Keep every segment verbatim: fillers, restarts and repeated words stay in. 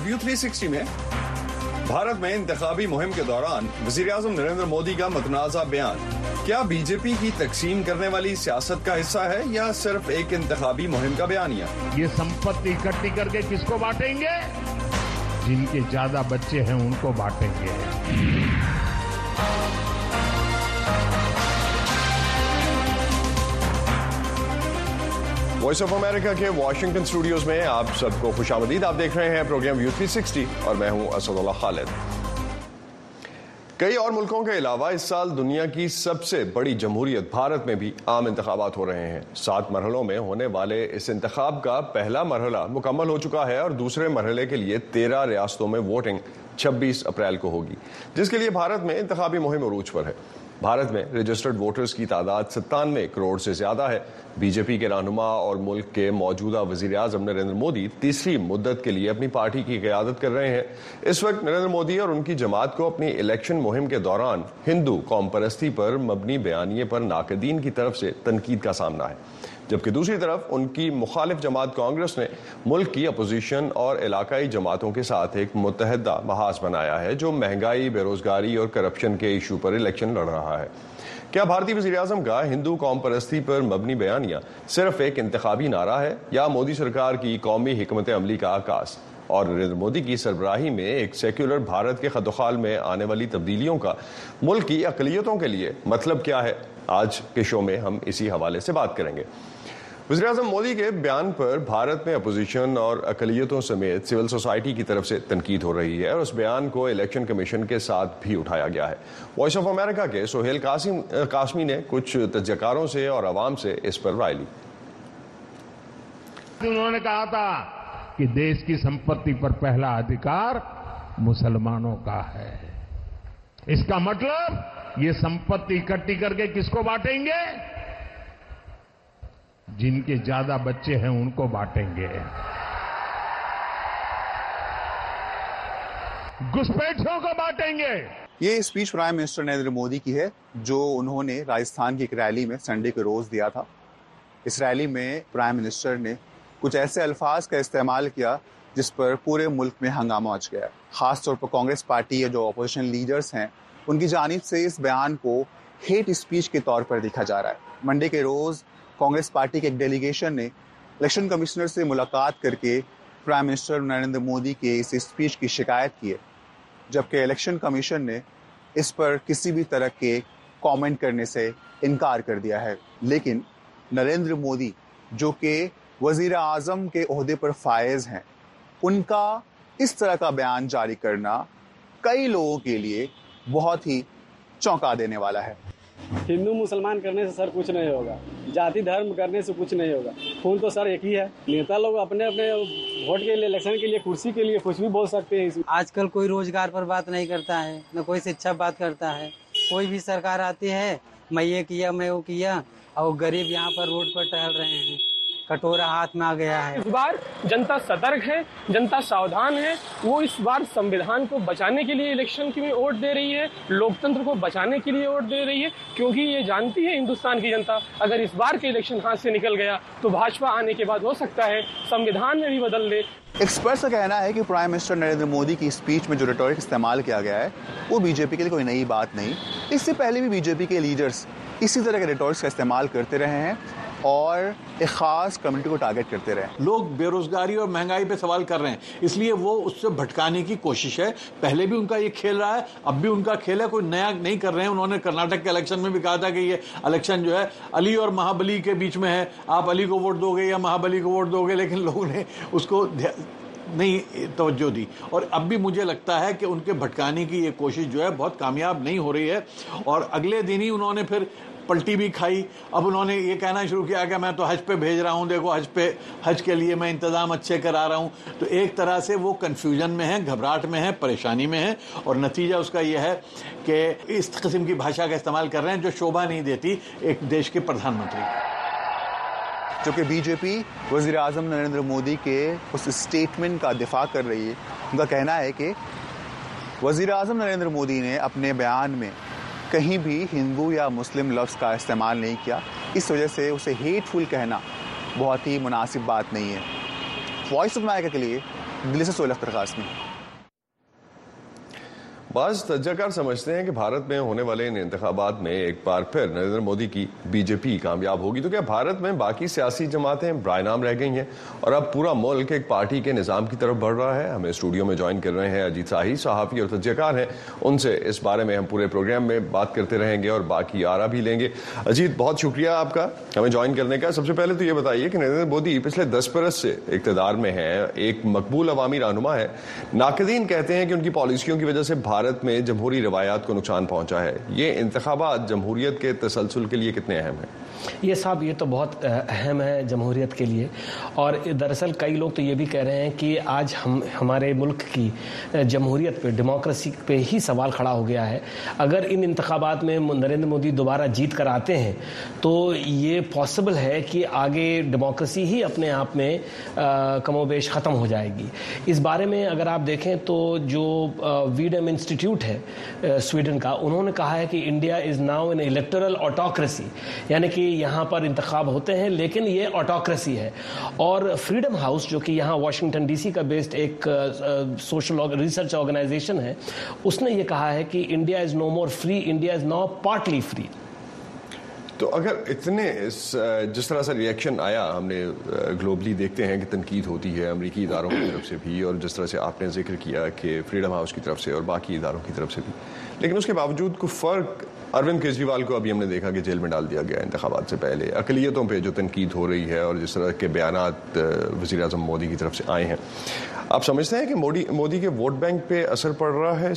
View three sixty में भारत में इंतखाबी मुहिम के दौरान वजीर-ए-आज़म नरेंद्र मोदी का मुतनाज़ा बयान क्या बीजेपी की तकसीम करने वाली सियासत का हिस्सा है या सिर्फ एक इंतखाबी मुहिम का बयानिया? ये संपत्ति इकट्ठी करके किसको बांटेंगे? जिनके ज्यादा बच्चे हैं उनको बांटेंगे। वॉइस ऑफ अमेरिका के वॉशिंगटन स्टूडियोज में आप सबको खुशामदीद। आप देख रहे हैं प्रोग्राम व्यू थ्री सिक्सटी और मैं हूं असदुल्ला खालिद। कई और मुल्कों के अलावा इस साल दुनिया की सबसे बड़ी जमहूरियत भारत में भी आम इंतखाबात हो रहे हैं। सात मरहलों में होने वाले इस इंतखाब का पहला मरहला मुकम्मल हो चुका है और दूसरे मरहले के लिए तेरह रियासतों में वोटिंग छब्बीस अप्रैल को होगी, जिसके लिए भारत में इंतखाबी मुहिम उरूज पर है। भारत में रजिस्टर्ड वोटर्स की तादाद सत्तानवे करोड़ से ज्यादा है। बीजेपी के रहनुमा और मुल्क के मौजूदा वजीर-ए-आज़म नरेंद्र मोदी तीसरी मुद्दत के लिए अपनी पार्टी की क़यादत कर रहे हैं। इस वक्त नरेंद्र मोदी और उनकी जमात को अपनी इलेक्शन मुहिम के दौरान हिंदू कौम परस्ती पर मबनी बयानिए पर नाकदीन की तरफ से तनकीद का सामना है, जबकि दूसरी तरफ उनकी मुखालिफ जमात कांग्रेस ने मुल्क की अपोजिशन और इलाकाई जमातों के साथ एक मुत्तहदा महाज बनाया है जो महंगाई, बेरोजगारी और करप्शन के इशू पर इलेक्शन लड़ रहा है। क्या भारतीय वज़ीर-ए-आज़म का हिंदू कौम परस्ती पर मबनी बयानिया सिर्फ एक इंतखाबी नारा है या मोदी सरकार की कौमी हिकमत अमली का आकाश और नरेंद्र मोदी की सरबराही में एक सेक्युलर भारत के खतोखाल में आने वाली तब्दीलियों का मुल्क की अक़लियतों के लिए मतलब क्या है? आज के शो में हम इसी हवाले से बात करेंगे। वज़ीर-ए-आज़म मोदी के बयान पर भारत में अपोजिशन और अक़लियतों समेत सिविल सोसाइटी की तरफ से तनकीद हो रही है और उस बयान को इलेक्शन कमीशन के साथ भी उठाया गया है। वॉइस ऑफ अमेरिका के सोहेल कासिम कासमी ने कुछ तजकारों से और आवाम से इस पर राय ली। उन्होंने कहा था कि देश की संपत्ति पर पहला अधिकार मुसलमानों का है। इसका मतलब ये संपत्ति इकट्ठी करके किसको बांटेंगे? जिनके ज्यादा बच्चे हैं उनको बांटेंगे। घुसपैठियों को बांटेंगे। ये speech prime minister Narendra Modi की है जो उन्होंने राजस्थान की एक रैली में संडे के रोज दिया था। इस रैली में प्राइम मिनिस्टर ने कुछ ऐसे अल्फाज का इस्तेमाल किया जिस पर पूरे मुल्क में हंगामा मच गया। खासतौर पर कांग्रेस पार्टी या जो अपोजिशन लीडर्स हैं उनकी जानिब से इस बयान को हेट स्पीच के तौर पर देखा जा रहा है। मंडे के रोज कांग्रेस पार्टी के एक डेलीगेशन ने इलेक्शन कमिश्नर से मुलाकात करके प्राइम मिनिस्टर नरेंद्र मोदी के इस स्पीच की शिकायत की है, जबकि इलेक्शन कमीशन ने इस पर किसी भी तरह के कमेंट करने से इनकार कर दिया है। लेकिन नरेंद्र मोदी जो कि वजीर आजम के ओहदे पर फायज हैं, उनका इस तरह का बयान जारी करना कई लोगों के लिए बहुत ही चौंका देने वाला है। हिंदू मुसलमान करने से सर कुछ नहीं होगा, जाति धर्म करने से कुछ नहीं होगा। खून तो सर एक ही है। नेता लोग अपने अपने वोट के लिए, इलेक्शन के लिए, कुर्सी के लिए कुछ भी बोल सकते हैं। आजकल कोई रोजगार पर बात नहीं करता है, न कोई शिक्षा बात करता है। कोई भी सरकार आती है, मैं ये किया, मैं वो किया, और गरीब यहाँ पर रोड पर टहल रहे हैं, कटोरा हाथ में आ गया है। इस बार जनता सतर्क है, जनता सावधान है। वो इस बार संविधान को बचाने के लिए इलेक्शन की में वोट दे रही है, लोकतंत्र को बचाने के लिए वोट दे रही है, क्योंकि ये जानती है हिंदुस्तान की जनता अगर इस बार के इलेक्शन हाथ से निकल गया तो भाजपा आने के बाद हो सकता है संविधान में भी बदल दे। एक्सपर्ट्स का कहना है कि प्राइम मिनिस्टर नरेंद्र मोदी की स्पीच में जो रिटोरिक इस्तेमाल किया गया है वो बीजेपी के लिए कोई नई बात नहीं। इससे पहले भी बीजेपी के लीडर्स इसी तरह के रिटोरिक्स का इस्तेमाल करते रहे हैं और एक खास कम्युनिटी को टारगेट करते रहे। लोग बेरोजगारी और महंगाई पे सवाल कर रहे हैं, इसलिए वो उससे भटकाने की कोशिश है। पहले भी उनका ये खेल रहा है, अब भी उनका खेल है, कोई नया नहीं कर रहे हैं। उन्होंने कर्नाटक के इलेक्शन में भी कहा था कि ये इलेक्शन जो है अली और महाबली के बीच में है, आप अली को वोट दोगे या महाबली को वोट दोगे, लेकिन लोगों ने उसको नहीं तवज्जो दी। और अब भी मुझे लगता है कि उनके भटकाने की ये कोशिश जो है बहुत कामयाब नहीं हो रही है। और अगले दिन ही उन्होंने फिर पलटी भी खाई। अब उन्होंने ये कहना शुरू किया कि मैं तो हज पे भेज रहा हूं, देखो हज पे हज के लिए मैं इंतजाम अच्छे करा रहा हूं। तो एक तरह से वो कंफ्यूजन में है, घबराहट में है, परेशानी में है और नतीजा उसका यह है कि इस किस्म की भाषा का इस्तेमाल कर रहे हैं जो शोभा नहीं देती एक देश के प्रधानमंत्री। जो कि बीजेपी वजीर आजम नरेंद्र मोदी के उस स्टेटमेंट का दिफा कर रही है। उनका कहना है कि वजीर आजम नरेंद्र मोदी ने अपने बयान में कहीं भी हिंदू या मुस्लिम लफ्ज़ का इस्तेमाल नहीं किया, इस वजह से उसे हेटफुल कहना बहुत ही मुनासिब बात नहीं है। वॉइस ऑफ अमेरिका के लिए दिल्ली से सोहेल अख्तर कासमी। बाज़ तज्जाकार समझते हैं कि भारत में होने वाले इन इंतखाबात में एक बार फिर नरेंद्र मोदी की बीजेपी कामयाब होगी तो क्या भारत में बाकी सियासी जमातें ब्रायनाम रह गई हैं और अब पूरा मुल्क एक पार्टी के निज़ाम की तरफ बढ़ रहा है? हमें स्टूडियो में ज्वाइन कर रहे हैं अजीत शाही, सहाफ़ी और तज्जाकार हैं। उनसे इस बारे में हम पूरे प्रोग्राम में बात करते रहेंगे और बाकी आरा भी लेंगे। अजीत, बहुत शुक्रिया आपका हमें ज्वाइन करने का। सबसे पहले तो ये बताइए कि नरेंद्र मोदी पिछले दस बरस से इक़्तिदार में है, एक मकबूल अवामी रहनुमा है। नाक़दीन कहते हैं कि उनकी पॉलिसियों की वजह से भारत में जमहूरी रवायात को नुकसान पहुंचा है। ये इंतखाबात जमहूरियत के तसलसल के लिए कितने अहम हैं? ये साहब ये तो बहुत अहम है जमहूरियत के लिए, और दरअसल कई लोग तो ये भी कह रहे हैं कि आज हम हमारे मुल्क की जमहूरियत पे, डेमोक्रेसी पे ही सवाल खड़ा हो गया है। अगर इन इंतखाबात में नरेंद्र मोदी दोबारा जीत कर आते हैं तो ये पॉसिबल है कि आगे डेमोक्रेसी ही अपने आप में कमोबेश ख़त्म हो जाएगी। इस बारे में अगर आप देखें तो जो वीडम इंस्टीट्यूट है स्वीडन का, उन्होंने कहा है कि India is now in electoral autocracy, यानी कि यहाँ पर इंतखाब होते हैं लेकिन ये ऑटोक्रेसी है। और फ्रीडम हाउस जो कि यहाँ वाशिंगटन डीसी का बेस्ड एक सोशल रिसर्च ऑर्गेनाइजेशन है, उसने ये कहा है कि India is no more free, India is now partly free. तो अगर इतने इस जिस तरह से रिएक्शन आया, हमने ग्लोबली देखते हैं कि तनकीद होती है अमरीकी इदारों की तरफ से भी, और जिस तरह से आपने जिक्र किया कि फ्रीडम हाउस की तरफ से और बाकी इदारों की तरफ से भी, लेकिन उसके बावजूद कोई फ़र्क, अरविंद केजरीवाल को अभी हमने देखा कि जेल में डाल दिया गया इंतखाबात से पहले, अक़लियतों पे जो तनकीद हो रही है और जिस तरह के बयानात वज़ीर आज़म मोदी की तरफ से आए हैं, आप समझते हैं कि मोदी मोदी के वोट बैंक पे असर पड़ रहा है?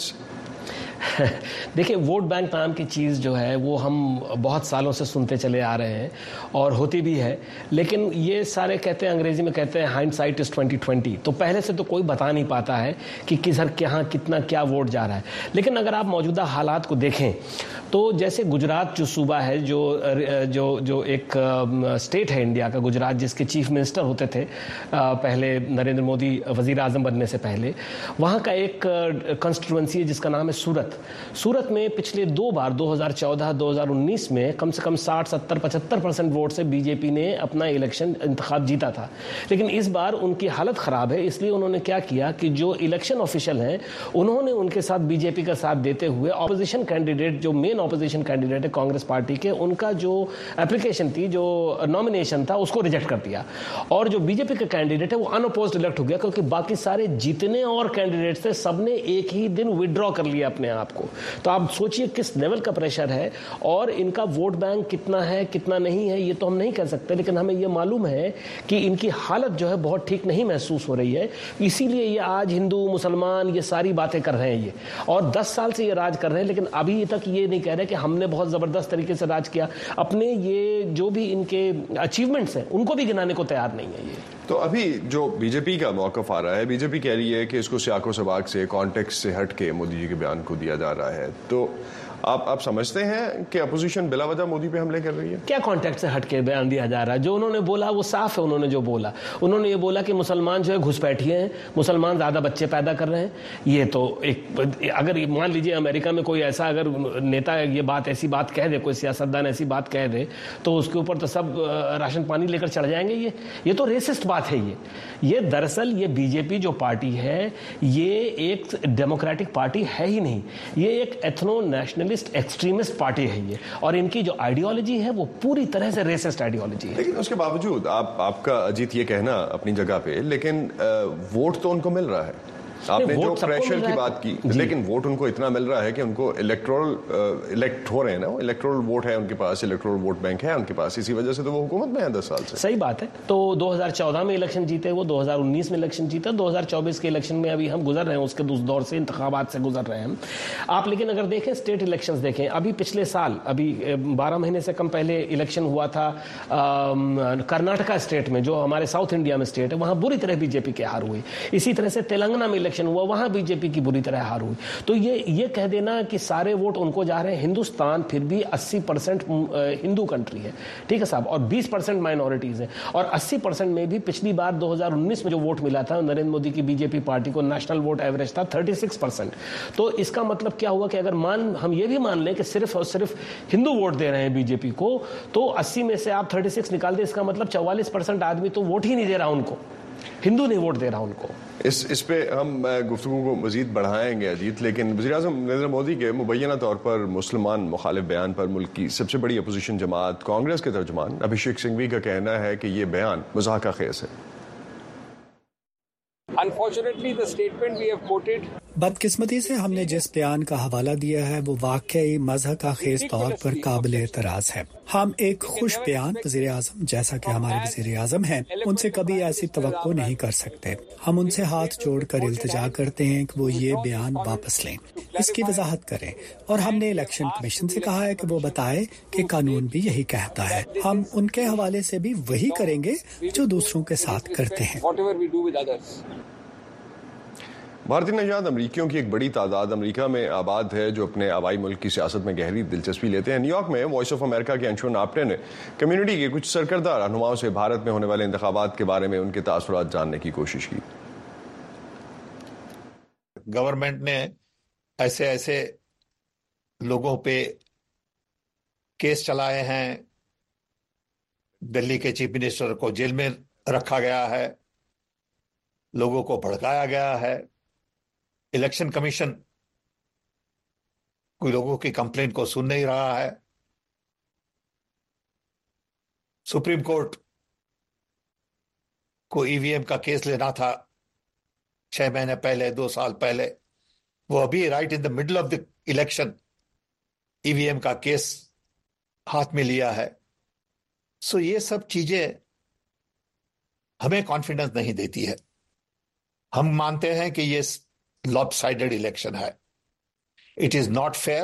देखिए, वोट बैंक नाम की चीज़ जो है वो हम बहुत सालों से सुनते चले आ रहे हैं और होती भी है, लेकिन ये सारे कहते हैं, अंग्रेजी में कहते हैं हाइंडसाइट इज़ ट्वेंटी ट्वेंटी, तो पहले से तो कोई बता नहीं पाता है कि किधर कहाँ कितना क्या वोट जा रहा है। लेकिन अगर आप मौजूदा हालात को देखें तो जैसे गुजरात जो सूबा है, जो जो जो एक स्टेट है इंडिया का, गुजरात, जिसके चीफ मिनिस्टर होते थे पहले नरेंद्र मोदी वज़ीर आज़म बनने से पहले, वहाँ का एक कॉन्स्टिट्यूंसी है जिसका नाम है सूरत। सूरत में पिछले दो बार दो हज़ार चौदह दो हज़ार उन्नीस में कम से कम साठ सत्तर पचहत्तर परसेंट वोट से बीजेपी ने अपना इलेक्शन इंतखाब जीता था। लेकिन इस बार उनकी हालत ख़राब है, इसलिए उन्होंने क्या किया कि जो इलेक्शन ऑफिशियल हैं उन्होंने उनके साथ बीजेपी का साथ देते हुए ऑपोजिशन कैंडिडेट, जो मेन ऑपोजिशन कैंडिडेट है कांग्रेस पार्टी के, उनका जो एप्लीकेशन थी, जो नॉमिनेशन था, उसको रिजेक्ट कर दिया। और जो बीजेपी का कैंडिडेट है वो अनअपोज्ड इलेक्ट हो गया, क्योंकि बाकी सारे जितने और कैंडिडेट्स थे सबने एक ही दिन विड्रॉ कर लिया अपने आपको। तो आप सोचिए किस लेवल का प्रेशर है, और इनका वोट बैंक कितना है कितना नहीं है ये तो हम नहीं कह सकते, लेकिन हमें ये मालूम है कि इनकी हालत जो है बहुत ठीक नहीं महसूस हो रही है। इसीलिए ये आज हिंदू मुसलमान ये सारी बातें कर रहे हैं ये, और दस साल से ये राज कर रहे हैं, लेकिन अभी तक ये नहीं कह रहे कि हमने बहुत ज़बरदस्त तरीके से राज किया। अपने ये जो भी इनके अचीवमेंट्स हैं उनको भी गिनाने को तैयार नहीं है ये। तो अभी जो बीजेपी का मौक़िफ़ आ रहा है, बीजेपी कह रही है कि इसको सियाको सबाक से, कॉन्टेक्स्ट से हट के मोदी जी के बयान को दिया जा रहा है, तो आप आप समझते हैं कि अपोजिशन बिला वजह मोदी पे हमले कर रही है? क्या कॉन्टेक्ट से हट के बयान दिया जा रहा है? जो उन्होंने बोला वो साफ है। उन्होंने जो बोला, उन्होंने ये बोला कि मुसलमान जो है घुसपैठिए हैं, मुसलमान ज़्यादा बच्चे पैदा कर रहे हैं। ये तो एक, अगर मान लीजिए अमेरिका में कोई ऐसा अगर नेता ये बात ऐसी बात कह दे, कोई सियासतदान ऐसी बात कह दे, तो उसके ऊपर तो सब राशन पानी लेकर चढ़ जाएंगे। ये ये तो रेसिस्ट बात है। ये ये दरअसल ये बीजेपी जो पार्टी है ये एक डेमोक्रेटिक पार्टी है ही नहीं, ये एक एथनो नेशनल एक्सट्रीमिस्ट पार्टी है ये, और इनकी जो आइडियोलॉजी है वो पूरी तरह से रेसिस्ट आइडियोलॉजी है। लेकिन उसके बावजूद आप आपका अजीत ये कहना अपनी जगह पे, लेकिन वोट तो उनको मिल रहा है। आपने जो प्रेशर की बात की, लेकिन वोट उनको इतना मिल रहा है कि उनको इलेक्टोरल इलेक्ट हो रहे हैं ना, वो इलेक्टोरल वोट है उनके पास, इलेक्टोरल वोट बैंक है उनके पास, इसी वजह से तो वो हुकूमत में है दस साल से। सही बात है। तो दो हज़ार चौदह में इलेक्शन जीते, वो दो हज़ार उन्नीस में इलेक्शन जीता, दो हज़ार चौबीस के इलेक्शन में अभी हम गुजर रहे हैं, उसके उस दौर से, इंतखाबात से गुजर रहे हैं आप। लेकिन अगर देखें स्टेट इलेक्शंस देखें, अभी पिछले साल, अभी बारह महीने से कम पहले इलेक्शन हुआ था कर्नाटका स्टेट में, जो हमारे साउथ इंडिया में स्टेट है, वहाँ बुरी तरह बीजेपी की हार हुई। इसी तरह से तेलंगाना में इलेक्शन हुआ, वहाँ बीजेपी की बुरी तरह हार हुई। तो ये ये कह देना कि सारे वोट उनको जा रहे हैं। हिंदुस्तान फिर भी अस्सी परसेंट हिंदू कंट्री है, ठीक है साहब, और बीस परसेंट माइनॉरिटीज है, और अस्सी परसेंट में भी पिछली बार दो हज़ार उन्नीस में जो वोट मिला था नरेंद्र मोदी की बीजेपी पार्टी को, नेशनल वोट एवरेज था छत्तीस परसेंट। तो इसका मतलब क्या हुआ कि अगर मान हम ये भी मान लें कि सिर्फ और सिर्फ हिंदू वोट दे रहे हैं बीजेपी को, तो अस्सी में से आप छत्तीस निकाल दें, इसका मतलब चौवालीस परसेंट आदमी तो वोट ही नहीं दे रहा उनको, हिंदू नहीं वोट दे रहा उनको। इस इस पे हम गुफ्तगू को मजीद बढ़ाएंगे अजीत, लेकिन वज़ीर-ए-आज़म नरेंद्र मोदी के मुबैना तौर पर मुसलमान मुखालिफ बयान पर मुल्क की सबसे बड़ी अपोजिशन जमात कांग्रेस के तर्जुमान अभिषेक सिंघवी का कहना है कि ये बयान मज़ाक़ खेस है। Unfortunately, the statement we have quoted बदकिस्मती से हमने जिस बयान का हवाला दिया है वो वाकई मज़ाक़ खेज़ तौर पर काबिल एतराज़ है। हम एक खुश बयान वज़ीर आज़म जैसा कि हमारे वज़ीर आज़म हैं उनसे कभी ऐसी तवक्को नहीं कर सकते। हम उनसे हाथ जोड़कर इल्तिजा करते हैं कि वो ये बयान वापस लें, इसकी वजाहत करें, और हमने इलेक्शन कमीशन से कहा है कि वो बताए कि कानून भी यही कहता है। हम उनके हवाले से भी वही करेंगे जो दूसरों के साथ करते हैं। भारतीय नजात अमरीकियों की एक बड़ी तादाद अमरीका में आबाद है जो अपने आबाई मुल्क की सियासत में गहरी दिलचस्पी लेते हैं। न्यूयॉर्क में वॉइस ऑफ अमेरिका के अंशुमन आपटे ने कम्युनिटी के कुछ सरकर्दा रहनुमाओं से भारत में होने वाले इंतखाबात के बारे में उनके तासुरात जानने की कोशिश की। गवर्नमेंट ने ऐसे ऐसे लोगों पे केस चलाए हैं, दिल्ली के चीफ मिनिस्टर को जेल में रखा गया है, लोगों को भड़काया गया है, इलेक्शन कमीशन कोई लोगों की कंप्लेंट को सुन नहीं रहा है, सुप्रीम कोर्ट को ईवीएम का केस लेना था छह महीने पहले, दो साल पहले, वो अभी right in the middle of the election EVM का केस हाथ में लिया है। सो ये सब चीजें हमें कॉन्फिडेंस नहीं देती है। हम मानते हैं कि ये लॉपसाइडेड इलेक्शन है, it is not fair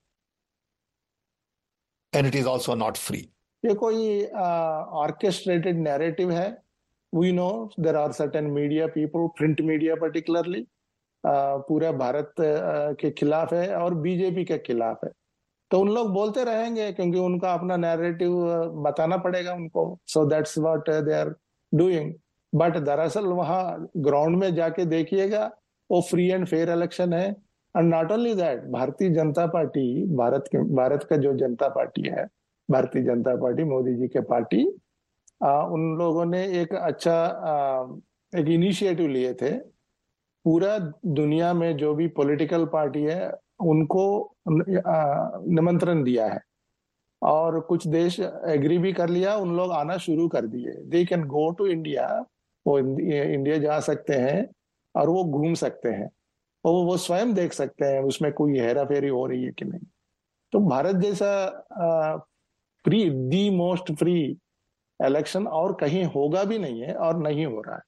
and it is also not free. ये कोई ऑर्केस्ट्रेटेड नैरेटिव है। We know there are certain media people, print media particularly, पूरा भारत uh, के खिलाफ है और बीजेपी के खिलाफ है। तो उन लोग बोलते रहेंगे क्योंकि उनका अपना नैरेटिव बताना पड़ेगा उनको। So that's what they are doing. But दरअसल वहां ग्राउंड में जाके देखिएगा वो फ्री एंड फेयर इलेक्शन है। And not only that, Bharatiya Janata पार्टी, भारत के भारत का जो जनता पार्टी है, भारतीय जनता पार्टी, मोदी जी के पार्टी, आ, उन लोगों ने एक अच्छा आ, एक इनिशिएटिव लिए थे। पूरा दुनिया में जो भी पॉलिटिकल पार्टी है उनको निमंत्रण दिया है और कुछ देश एग्री भी कर लिया, उन लोग आना शुरू कर दिए। They can go to India, वो इंडिया जा सकते हैं और वो घूम सकते हैं और वो स्वयं देख सकते हैं उसमें कोई हेरा फेरी हो रही है कि नहीं। तो भारत जैसा free, the most free election और कहीं होगा भी नहीं है और नहीं हो रहा है।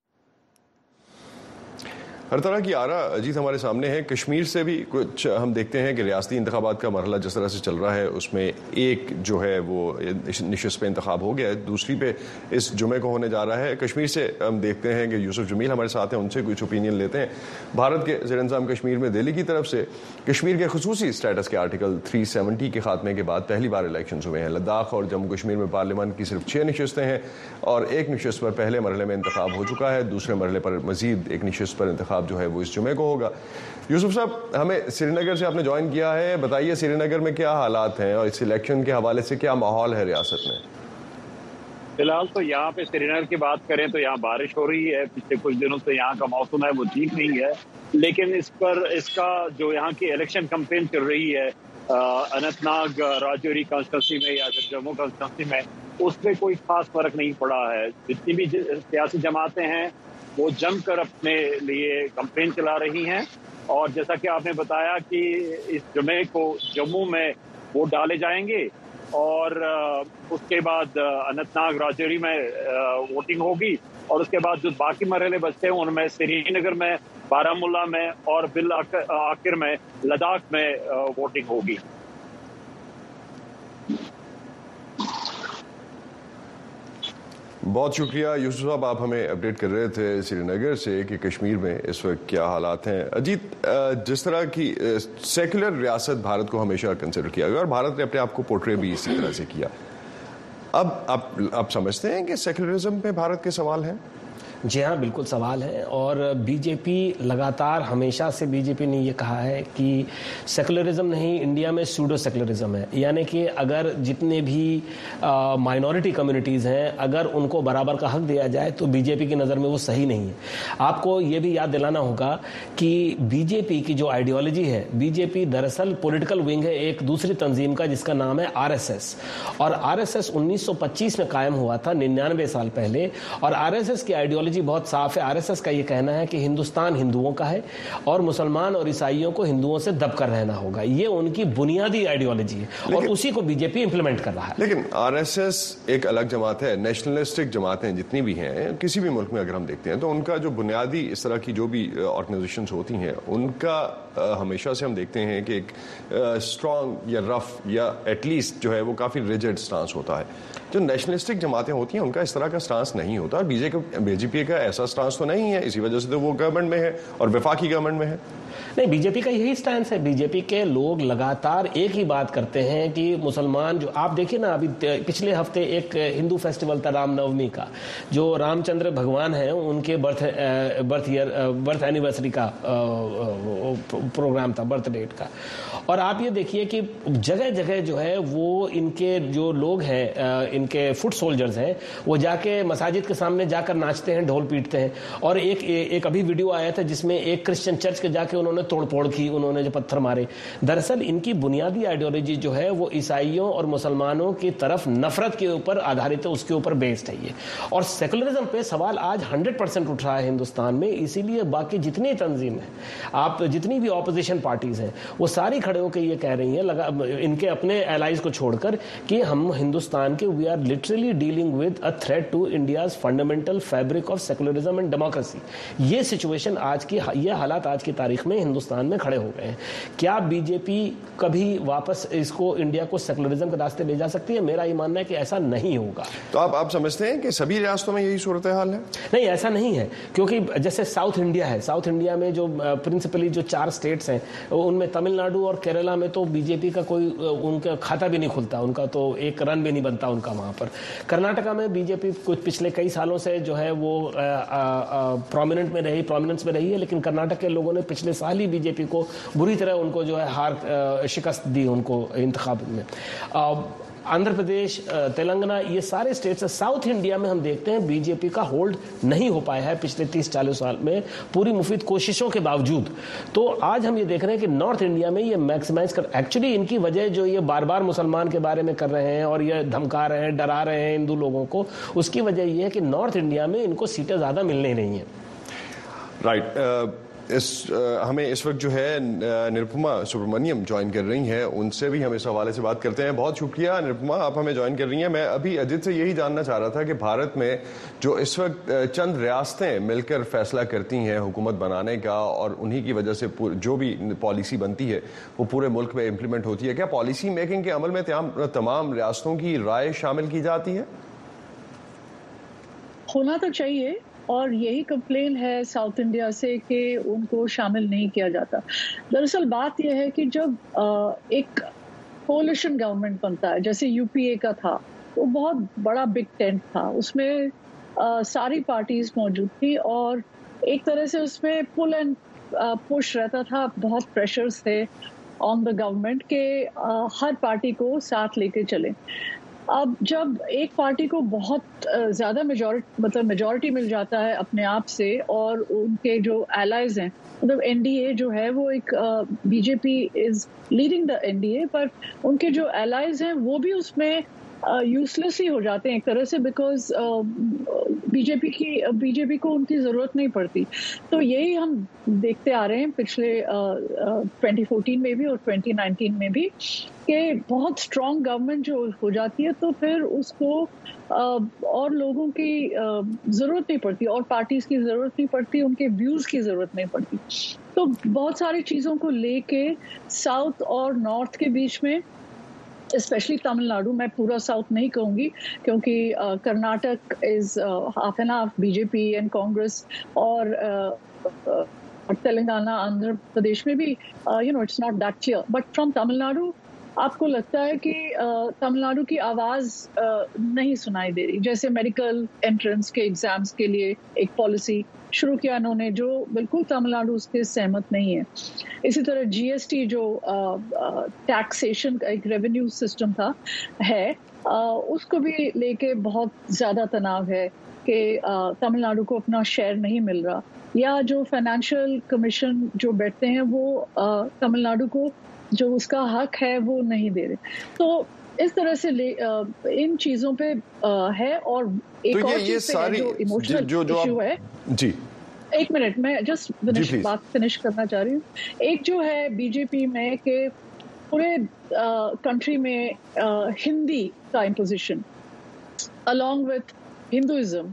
हर तरह की आरा अजीत हमारे सामने है। कश्मीर से भी कुछ हम देखते हैं कि रियासती इंतखाबात का मरहला जिस तरह से चल रहा है उसमें एक जो है वो निशस्त पे इंतखाब हो गया है, दूसरी पे इस जुमे को होने जा रहा है। कश्मीर से हम देखते हैं कि यूसुफ जमील हमारे साथ हैं, उनसे कुछ ओपिनियन लेते हैं। भारत के ज़ेर-ए-इंतज़ाम कश्मीर में दिल्ली की तरफ से कश्मीर के खुसूसी स्टेटस के आर्टिकल तीन सौ सत्तर के खात्मे के बाद पहली बार इलेक्शन हुए हैं। लद्दाख और जम्मू कश्मीर में पार्लियामान की सिर्फ छः नशस्तें हैं और एक नशस्त पर पहले मरहले में इंतखाब हो चुका है, दूसरे मरहले पर मजीद एक नशस्त पर इंतखाब जो है वो इस जुमे को होगा। यूसुफ साहब, हमें श्रीनगर से आपने ज्वाइन किया है, बताइए श्रीनगर में क्या हालात हैं और इस इलेक्शन के हवाले से क्या माहौल है रियासत में? फिलहाल तो यहाँ पे श्रीनगर की बात करें तो यहाँ बारिश हो रही है। पिछले कुछ दिनों से यहाँ का मौसम है वो ठीक नहीं है, लेकिन इस पर इसका जो यहाँ की इलेक्शन कैंपेन चल रही है अनंतनाग राजौरी कॉन्स्टिट्यूंसी में या फिर जम्मू कॉन्स्टिट्यूंसी में, उस पर कोई खास फर्क नहीं पड़ा है। जितनी भी सियासी जमातें हैं वो जमकर अपने लिए कैंपेन चला रही हैं और जैसा कि आपने बताया कि इस जुमे को जम्मू में वोट डाले जाएंगे और उसके बाद अनंतनाग राजौरी में वोटिंग होगी और उसके बाद जो बाकी मरहले बचते हैं उनमें श्रीनगर में, बारामूला में और बिल आखिर में लद्दाख में वोटिंग होगी। बहुत शुक्रिया यूसुफ साहब, आप हमें अपडेट कर रहे थे श्रीनगर से कि कश्मीर में इस वक्त क्या हालात हैं। अजीत, जिस तरह की सेकुलर रियासत भारत को हमेशा कंसिडर किया गया और भारत ने अपने आप को पोर्ट्रे भी इसी तरह से किया, अब आप आप समझते हैं कि सेकुलरिज्म पे भारत के सवाल हैं? जी हाँ, बिल्कुल सवाल है। और बीजेपी लगातार हमेशा से बीजेपी ने ये कहा है कि सेकुलरिज्म नहीं, इंडिया में सूडो सेकुलरिज्म है, यानी कि अगर जितने भी माइनॉरिटी कम्युनिटीज़ हैं अगर उनको बराबर का हक दिया जाए तो बीजेपी की नज़र में वो सही नहीं है। आपको ये भी याद दिलाना होगा कि बीजेपी की जो आइडियोलॉजी है, बीजेपी दरअसल पॉलिटिकल विंग है एक दूसरी तंजीम का जिसका नाम है आरएसएस, और आरएसएस उन्नीस सौ पच्चीस में कायम हुआ था, निन्यानवे साल पहले। और आरएसएस की आइडियोलॉजी बहुत साफ है। आरएसएस का ये कहना है कि हिंदुस्तान हिंदुओं का है और मुसलमान और ईसाइयों को हिंदुओं से दब कर रहना होगा। ये उनकी बुनियादी आइडियोलॉजी है और उसी को बीजेपी इंप्लीमेंट कर रहा है। लेकिन आरएसएस एक अलग जमात है। नेशनलिस्टिक जमातें जितनी भी हैं किसी भी मुल्क में अगर हम देखते हैं तो उनका जो बुनियादी इस तरह की जो भी ऑर्गेनाइजेशंस होती हैं उनका हमेशा से हम देखते हैं कि एक स्ट्रांग या रफ या एटलीस्ट जो है वो काफ़ी रिजिड स्टांस होता है। जो नेशनलिस्टिक जमातें होती हैं उनका इस तरह का स्टांस नहीं होता और बीजेपी बीजेपी का ऐसा स्टांस तो नहीं है, इसी वजह से तो वो गवर्नमेंट में है और वफाकी गवर्नमेंट में है। नहीं, बीजेपी का यही स्टैंड है। बीजेपी के लोग लगातार एक ही बात करते हैं कि मुसलमान जो आप देखिए ना, अभी पिछले हफ्ते एक हिंदू फेस्टिवल था रामनवमी का, जो रामचंद्र भगवान हैं उनके birth birth year birth anniversary का प्रोग्राम था, बर्थ डेट का। और आप ये देखिए कि जगह जगह जो है वो इनके जो लोग हैं, इनके फुट सोल्जर्स हैं, वो जाके मसाजिद के सामने जाकर नाचते हैं, ढोल पीटते हैं। और एक एक अभी वीडियो आया था जिसमें एक क्रिश्चियन चर्च के जाके उन्होंने तोड़फोड़ की, उन्होंने जो पत्थर मारे। दरअसल इनकी बुनियादी आइडियोलॉजी जो है वो ईसाइयों और मुसलमानों की तरफ नफरत के ऊपर आधारित है, उसके ऊपर बेस्ड है ये। और सेकुलरिज्म पे सवाल आज हंड्रेड परसेंट उठ रहा है हिंदुस्तान में, इसीलिए बाकी जितनी तंजीम है, आप जितनी भी ऑपोजिशन पार्टीज हैं, वो सारी खड़े होकर ये कह रही हैं, लगा इनके अपने एलाइज को छोड़कर, कि हम हिंदुस्तान के we are literally dealing with a threat to India's fundamental fabric of secularism and democracy. ये सिचुएशन आज की, ये हालात आज की तारीख में हिंदुस्तान में खड़े हो गए हैं। क्या बीजेपी कभी वापस इसको, इंडिया को सेकुलरिज्म के रास्ते ले जा सकती है? मेरा ये मानना है कि ऐसा नहीं होगा। तो आप आप समझते हैं कि सभी रियासतों में यही सूरत हाल है? नहीं, ऐसा नहीं है, क्योंकि जैसे साउथ इंडिया है, साउथ इंडिया में जो प्रिंसिपली जो चार स्टेट्स हैं उनमें तमिलनाडु और केरला में तो बीजेपी का कोई उनका खाता भी नहीं खुलता, उनका तो एक रन भी नहीं बनता उनका वहां पर। कर्नाटका में बीजेपी कुछ पिछले कई सालों से जो है वो प्रोमिनेंट में रही, प्रोमिनेंस में रही है, लेकिन कर्नाटक के लोगों ने पिछले साल ही बीजेपी को बुरी तरह उनको जो है हार शिकस्त दी उनको इंतखाब में। आंध्र प्रदेश, तेलंगाना, ये सारे स्टेट्स, साउथ इंडिया में हम देखते हैं बीजेपी का होल्ड नहीं हो पाया है पिछले तीस चालीस साल में, पूरी मुफीद कोशिशों के बावजूद। तो आज हम ये देख रहे हैं कि नॉर्थ इंडिया में ये मैक्सिमाइज कर, एक्चुअली इनकी वजह जो ये बार बार मुसलमान के बारे में कर रहे हैं और ये धमका रहे हैं, डरा रहे हैं हिंदू लोगों को, उसकी वजह ये है कि नॉर्थ इंडिया में इनको सीटें ज्यादा मिलने नहीं है। Right right. uh... इस आ, हमें इस वक्त जो है निरुपमा सुब्रमण्यम ज्वाइन कर रही हैं, उनसे भी हम इस हवाले से बात करते हैं। बहुत शुक्रिया निरुपमा, आप हमें ज्वाइन कर रही हैं। मैं अभी अजित से यही जानना चाह रहा था कि भारत में जो इस वक्त चंद रियासतें मिलकर फैसला करती हैं हुकूमत बनाने का और उन्हीं की वजह से जो भी पॉलिसी बनती है वो पूरे मुल्क में इम्प्लीमेंट होती है, क्या पॉलिसी मेकिंग के अमल में तमाम रियासतों की राय शामिल की जाती है? होना तो चाहिए, और यही कंप्लेन है साउथ इंडिया से कि उनको शामिल नहीं किया जाता। दरअसल बात यह है कि जब एक कोलिशन गवर्नमेंट बनता है, जैसे यूपीए का था, वो बहुत बड़ा बिग टेंट था, उसमें सारी पार्टीज मौजूद थी और एक तरह से उसमें पुल एंड पुश रहता था, बहुत प्रेशर्स थे ऑन द गवर्नमेंट के हर पार्टी को साथ लेके चले। अब जब एक पार्टी को बहुत ज़्यादा मेजॉरिटी मतलब मेजॉरिटी मिल जाता है अपने आप से, और उनके जो एलाइज हैं, मतलब एनडीए जो है वो एक, BJP is leading the NDA, पर उनके जो एलाइज हैं वो भी उसमें यूजलेस ही हो जाते हैं एक तरह से, बिकॉज बीजेपी की बीजेपी को उनकी ज़रूरत नहीं पड़ती। तो यही हम देखते आ रहे हैं पिछले ट्वेंटी फोर्टीन में भी और ट्वेंटी नाइनटीन में भी, कि बहुत स्ट्रॉन्ग गवर्नमेंट जो हो जाती है तो फिर उसको और लोगों की ज़रूरत नहीं पड़ती और पार्टीज की ज़रूरत नहीं पड़ती, उनके व्यूज़ की ज़रूरत नहीं पड़ती। तो बहुत सारी चीज़ों को लेके साउथ और नॉर्थ के बीच में, स्पेशली तमिलनाडु, मैं पूरा साउथ नहीं कहूँगी क्योंकि Karnataka is half and half BJP and Congress, और तेलंगाना, आंध्र प्रदेश में भी you know it's not that clear, but from Tamil Nadu आपको लगता है कि तमिलनाडु की आवाज नहीं सुनाई दे रही। जैसे मेडिकल एंट्रेंस के एग्जाम्स के लिए एक पॉलिसी शुरू किया उन्होंने जो बिल्कुल तमिलनाडु उसके सहमत नहीं है। इसी तरह जीएसटी जो टैक्सेशन का एक रेवेन्यू सिस्टम था है आ, उसको भी लेके बहुत ज्यादा तनाव है कि तमिलनाडु को अपना शेयर नहीं मिल रहा, या जो फाइनेंशियल कमीशन जो बैठते हैं वो तमिलनाडु को जो उसका हक है वो नहीं दे रहे। तो इस तरह से ले, आ, इन चीजों पे आ, है। और एक तो और ये, ये सारी जो इमोशनल जो, जो इशू है। जी एक मिनट मैं जस्ट फिनिश बात फिनिश करना चाह रही हूँ। एक जो है बीजेपी में कि पूरे कंट्री में आ, हिंदी का imposition along with Hinduism,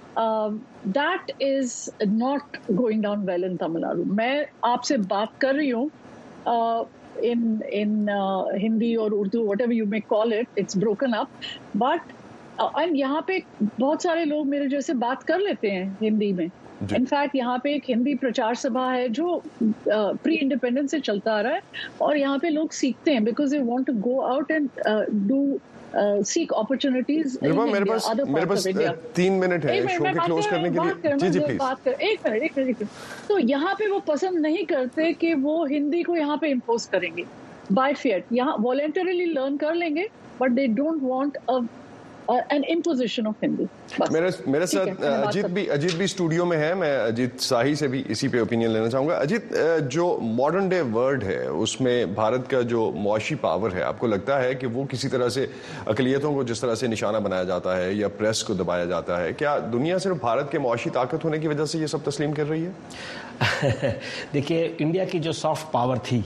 that is not going down well in Tamil Nadu. मैं आपसे बात कर रही हूँ in in uh, Hindi or Urdu, whatever you may call it, it's broken up, but uh, and यहाँ पे बहुत सारे लोग मेरे जैसे बात कर लेते हैं हिंदी में। इनफैक्ट यहाँ पे एक हिंदी प्रचार सभा है जो प्री इंडिपेंडेंस से चलता आ रहा है, और यहाँ पे लोग सीखते हैं because they want to go out and do seek opportunities. मेरे पास मेरे पास तीन मिनट है शो के क्लोज करने के लिए। जी जी प्लीज बात कर एक मिनट एक मिनट। तो यहाँ पे वो पसंद नहीं करते कि वो हिंदी को यहाँ पे इम्पोज करेंगे बाय फियर। यहाँ वॉलंटरीली लर्न कर लेंगे, but they don't want a an imposition of Hindi. मेरे मेरे साथ अजीत भी अजीत भी स्टूडियो में है। मैं अजीत शाही से भी इसी पे ओपिनियन लेना चाहूंगा। अजीत, जो मॉडर्न डे वर्ल्ड है उसमें भारत का जो मुआशी पावर है, आपको लगता है कि वो किसी तरह से अकलियतों को जिस तरह से निशाना बनाया जाता है या प्रेस को दबाया जाता है, क्या दुनिया सिर्फ भारत के मुआशी ताकत होने की वजह से ये सब तस्लीम कर रही है? देखिए, इंडिया की जो सॉफ्ट पावर थी,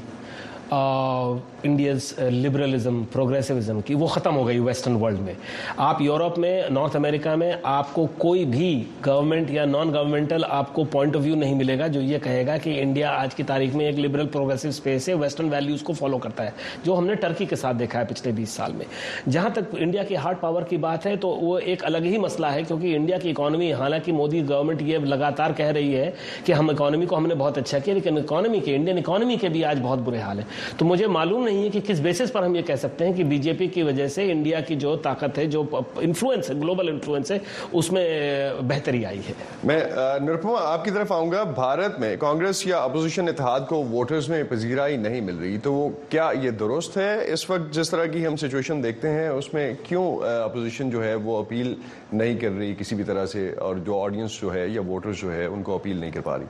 इंडियज लिबरलिज्म प्रोग्रेसिविज्म की, वो ख़त्म हो गई वेस्टर्न वर्ल्ड में। आप यूरोप में, नॉर्थ अमेरिका में आपको कोई भी गवर्नमेंट या नॉन गवर्नमेंटल आपको पॉइंट ऑफ व्यू नहीं मिलेगा जो ये कहेगा कि इंडिया आज की तारीख में एक लिबरल प्रोग्रेसिव स्पेस है, वेस्टर्न वैल्यूज़ को फॉलो करता है, जो हमने टर्की के साथ देखा है पिछले बीस साल में। जहाँ तक इंडिया की हार्ड पावर की बात है तो वो एक अलग ही मसला है, क्योंकि इंडिया की इकॉनमी, हालांकि मोदी गवर्नमेंट ये लगातार कह रही है कि हम इकॉनमी को हमने बहुत अच्छा किया, लेकिन इकॉनमी के, इंडियन इकॉनमी के भी आज बहुत बुरे हाल है। तो मुझे मालूम नहीं है कि किस बेसिस पर हम ये कह सकते हैं कि बीजेपी की वजह से इंडिया की जो ताकत है, जो इन्फ्लुएंस है, ग्लोबल इन्फ्लुएंस है, उसमें बेहतरी आई है। मैं निरुपमा आपकी तरफ आऊंगा। भारत में कांग्रेस या अपोजिशन इत्तेहाद को वोटर्स में पजीराई नहीं मिल रही, तो क्या ये दुरुस्त है? इस वक्त जिस तरह की हम सिचुएशन देखते हैं उसमें क्यों अपोजिशन जो है वो अपील नहीं कर रही किसी भी तरह से, और जो ऑडियंस जो है या वोटर्स जो है उनको अपील नहीं कर पा रही?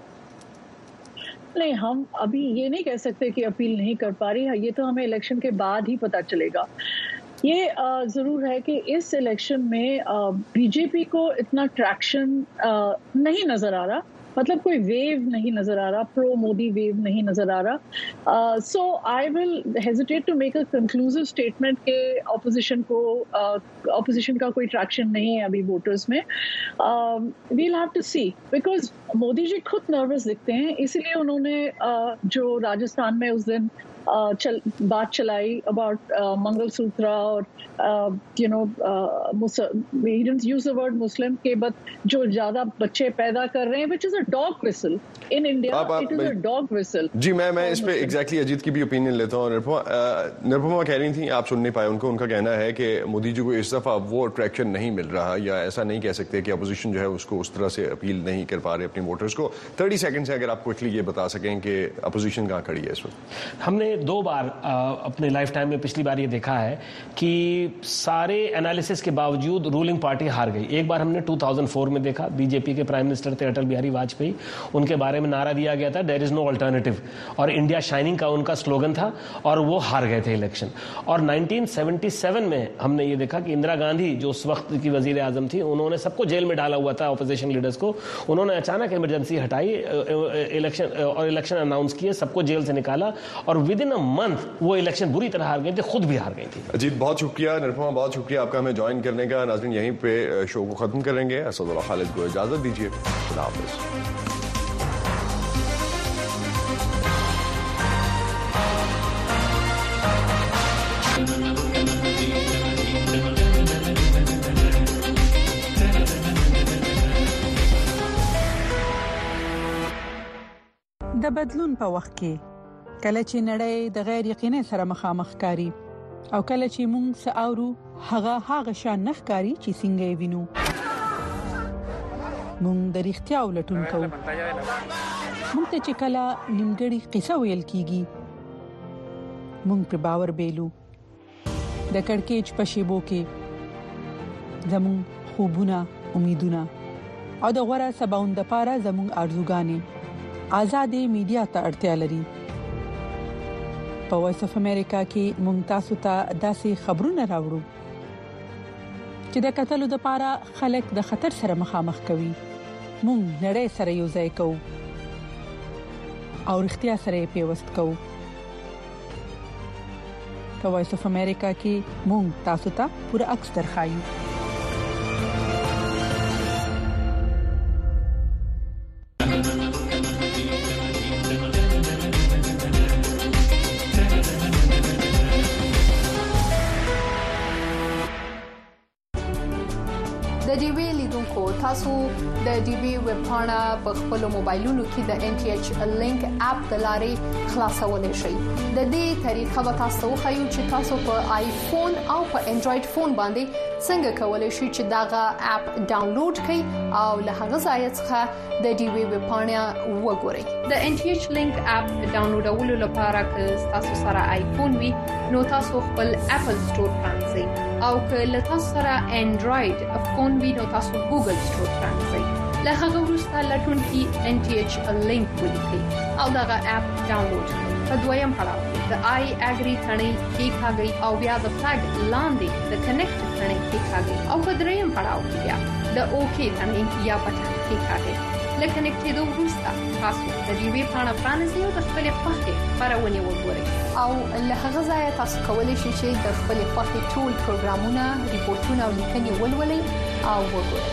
नहीं, हम अभी ये नहीं कह सकते कि अपील नहीं कर पा रही है, ये तो हमें इलेक्शन के बाद ही पता चलेगा। ये आ, जरूर है कि इस इलेक्शन में बीजेपी को इतना ट्रैक्शन नहीं नजर आ रहा, मतलब कोई वेव नहीं नजर आ रहा, प्रो मोदी वेव नहीं नजर आ रहा। So I will hesitate to make a conclusive statement के ऑपोजिशन को ऑपोजिशन uh, का कोई ट्रैक्शन नहीं है अभी वोटर्स में। We will have to see, because Modi ji खुद नर्वस दिखते हैं, इसीलिए उन्होंने uh, जो राजस्थान में उस दिन Uh, चल, बात चलाई अबाउट मंगलसूत्र और you know he didn't use the word Muslim के, बट जो ज्यादा बच्चे पैदा कर रहे हैं, which is a dog whistle in India, it is a dog whistle. जी, मैं मैं इस पे एग्जैक्टली अजीत की भी ओपिनियन लेता हूँ। निरुपमा कह रही थी, आप सुन नहीं पाए उनको, उनका कहना है कि मोदी जी को इस दफा वो ट्रैक्शन नहीं मिल रहा, या ऐसा नहीं कह सकते कि अपोजिशन जो है उसको उस तरह से अपील नहीं कर पा रहे अपने वोटर्स को। थर्टी सेकेंड से अगर आप क्विकली ये बता सकें कि अपोजिशन कहाँ खड़ी है इस वक्त। हमने दो बार आ, अपने लाइफ टाइम में, पिछली बार ये देखा है कि सारे एनालिसिस के बावजूद रूलिंग पार्टी हार गई। एक बार हमने दो हज़ार चार में देखा, बीजेपी के प्राइम मिनिस्टर थे अटल बिहारी वाजपेयी, उनके बारे में नारा दिया गया था देयर इज नो अल्टरनेटिव, और इंडिया शाइनिंग का उनका स्लोगन था, और वो हार गए थे इलेक्शन। और उन्नीस सौ सतहत्तर में हमने ये देखा कि इंदिरा गांधी जो उस वक्त की वजीर आजम थी, उन्होंने सबको जेल में डाला हुआ था, ऑपोजिशन लीडर्स को। उन्होंने अचानक इमरजेंसी हटाई, इलेक्शन और इलेक्शन अनाउंस किए, सबको जेल से निकाला, और विद इन अ मंथ वो इलेक्शन बुरी तरह हार गए थे, खुद भी हार गई थी। अजीत, बहुत शुक्रिया। निरुपमा, बहुत शुक्रिया आपका हमें ज्वाइन करने का। नाज़रीन, यहीं पे शो को खत्म करेंगे। असदुल्लाह खालिद को इजाजत दीजिए। खुदा हाफिज़। د بدلون په وخت کې کله چې نړۍ د غیر یقیني سره مخامخ کاری او کله چې موږ ساورو هغه هغه شان نخکاری چې څنګه یې وینو موږ د اړتیا ولټون کوو موږ ته چې کله نیمګړی قصه ویل کیږي موږ پر باور بیلو د کڑکېچ په شیبو کې زموږ خوبونه امیدونه او د غوړه سباوند لپاره زموږ ارزوګانې آزادې میډیا ته اړتیا لري په وایس اف امریکا کې موږ تاسو ته داسې خبرونه راوړو چې د قتلو لپاره خلک د خطر سره مخامخ کوي موږ نړۍ سره یو ځای کوو او اړتیا سره پیوست کوو په وایس اف امریکا کې موږ تاسو ته پوره عکس درخایو تاسو د ډي بي ویب پاڼه په خپل موبایلونو کې د ان ټي ایچ لینک اپ د لارې خلاصولای شئ د دې طریقه به تاسو خو چې تاسو په آیفون او په انډراید فون باندې څنګه کولای شئ چې داغه اپ ډاونلوډ کړئ او له هغه ځای څخه د ډي بي ویب پاڼه وګورئ د ان ټي ایچ لینک اپ ډاونلوډولو لپاره که تاسو سره آیفون وي نو تاسو خپل اپل سٹور پرانځئ او که له تاسو سره انډراید فون وي نو تاسو ګوګل سٹور پرانځئ له هغه وروسته لټون کې ان ټي ایچ لینک ولیکئ او داغه اپ ډاونلوډ کړئ په دویم پړاو د آی اګری ثنې کې ښاګي او بیا د فلګ لاندې د کنیکټ ثنې کې ښاګي او په دریم پړاو کې بیا د اوکی ثنې یا بټن کې ښاګي لکه نکټېدو وروسته تاسو د دې وی پاڼه پرانیزئ او د خپل خوښې خبرونه وګورئ او له هغه ځای تاسو کولی شئ چې د خپل خوښې ټول پروګرامونه ریپورتونه او لیکنې ولولئ او وګورئ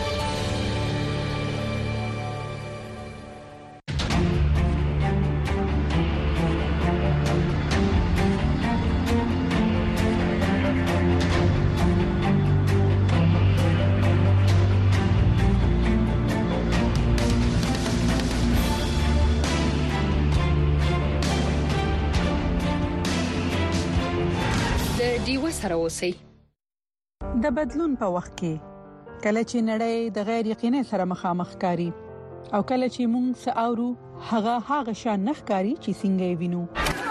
سره اوسئ د بدلون په وخت کې کله چې نړۍ د غیر یقیني سره مخامخ کاری او کله چې موږ ساورو هغه هغه شان نخکاری چې څنګه یې وینو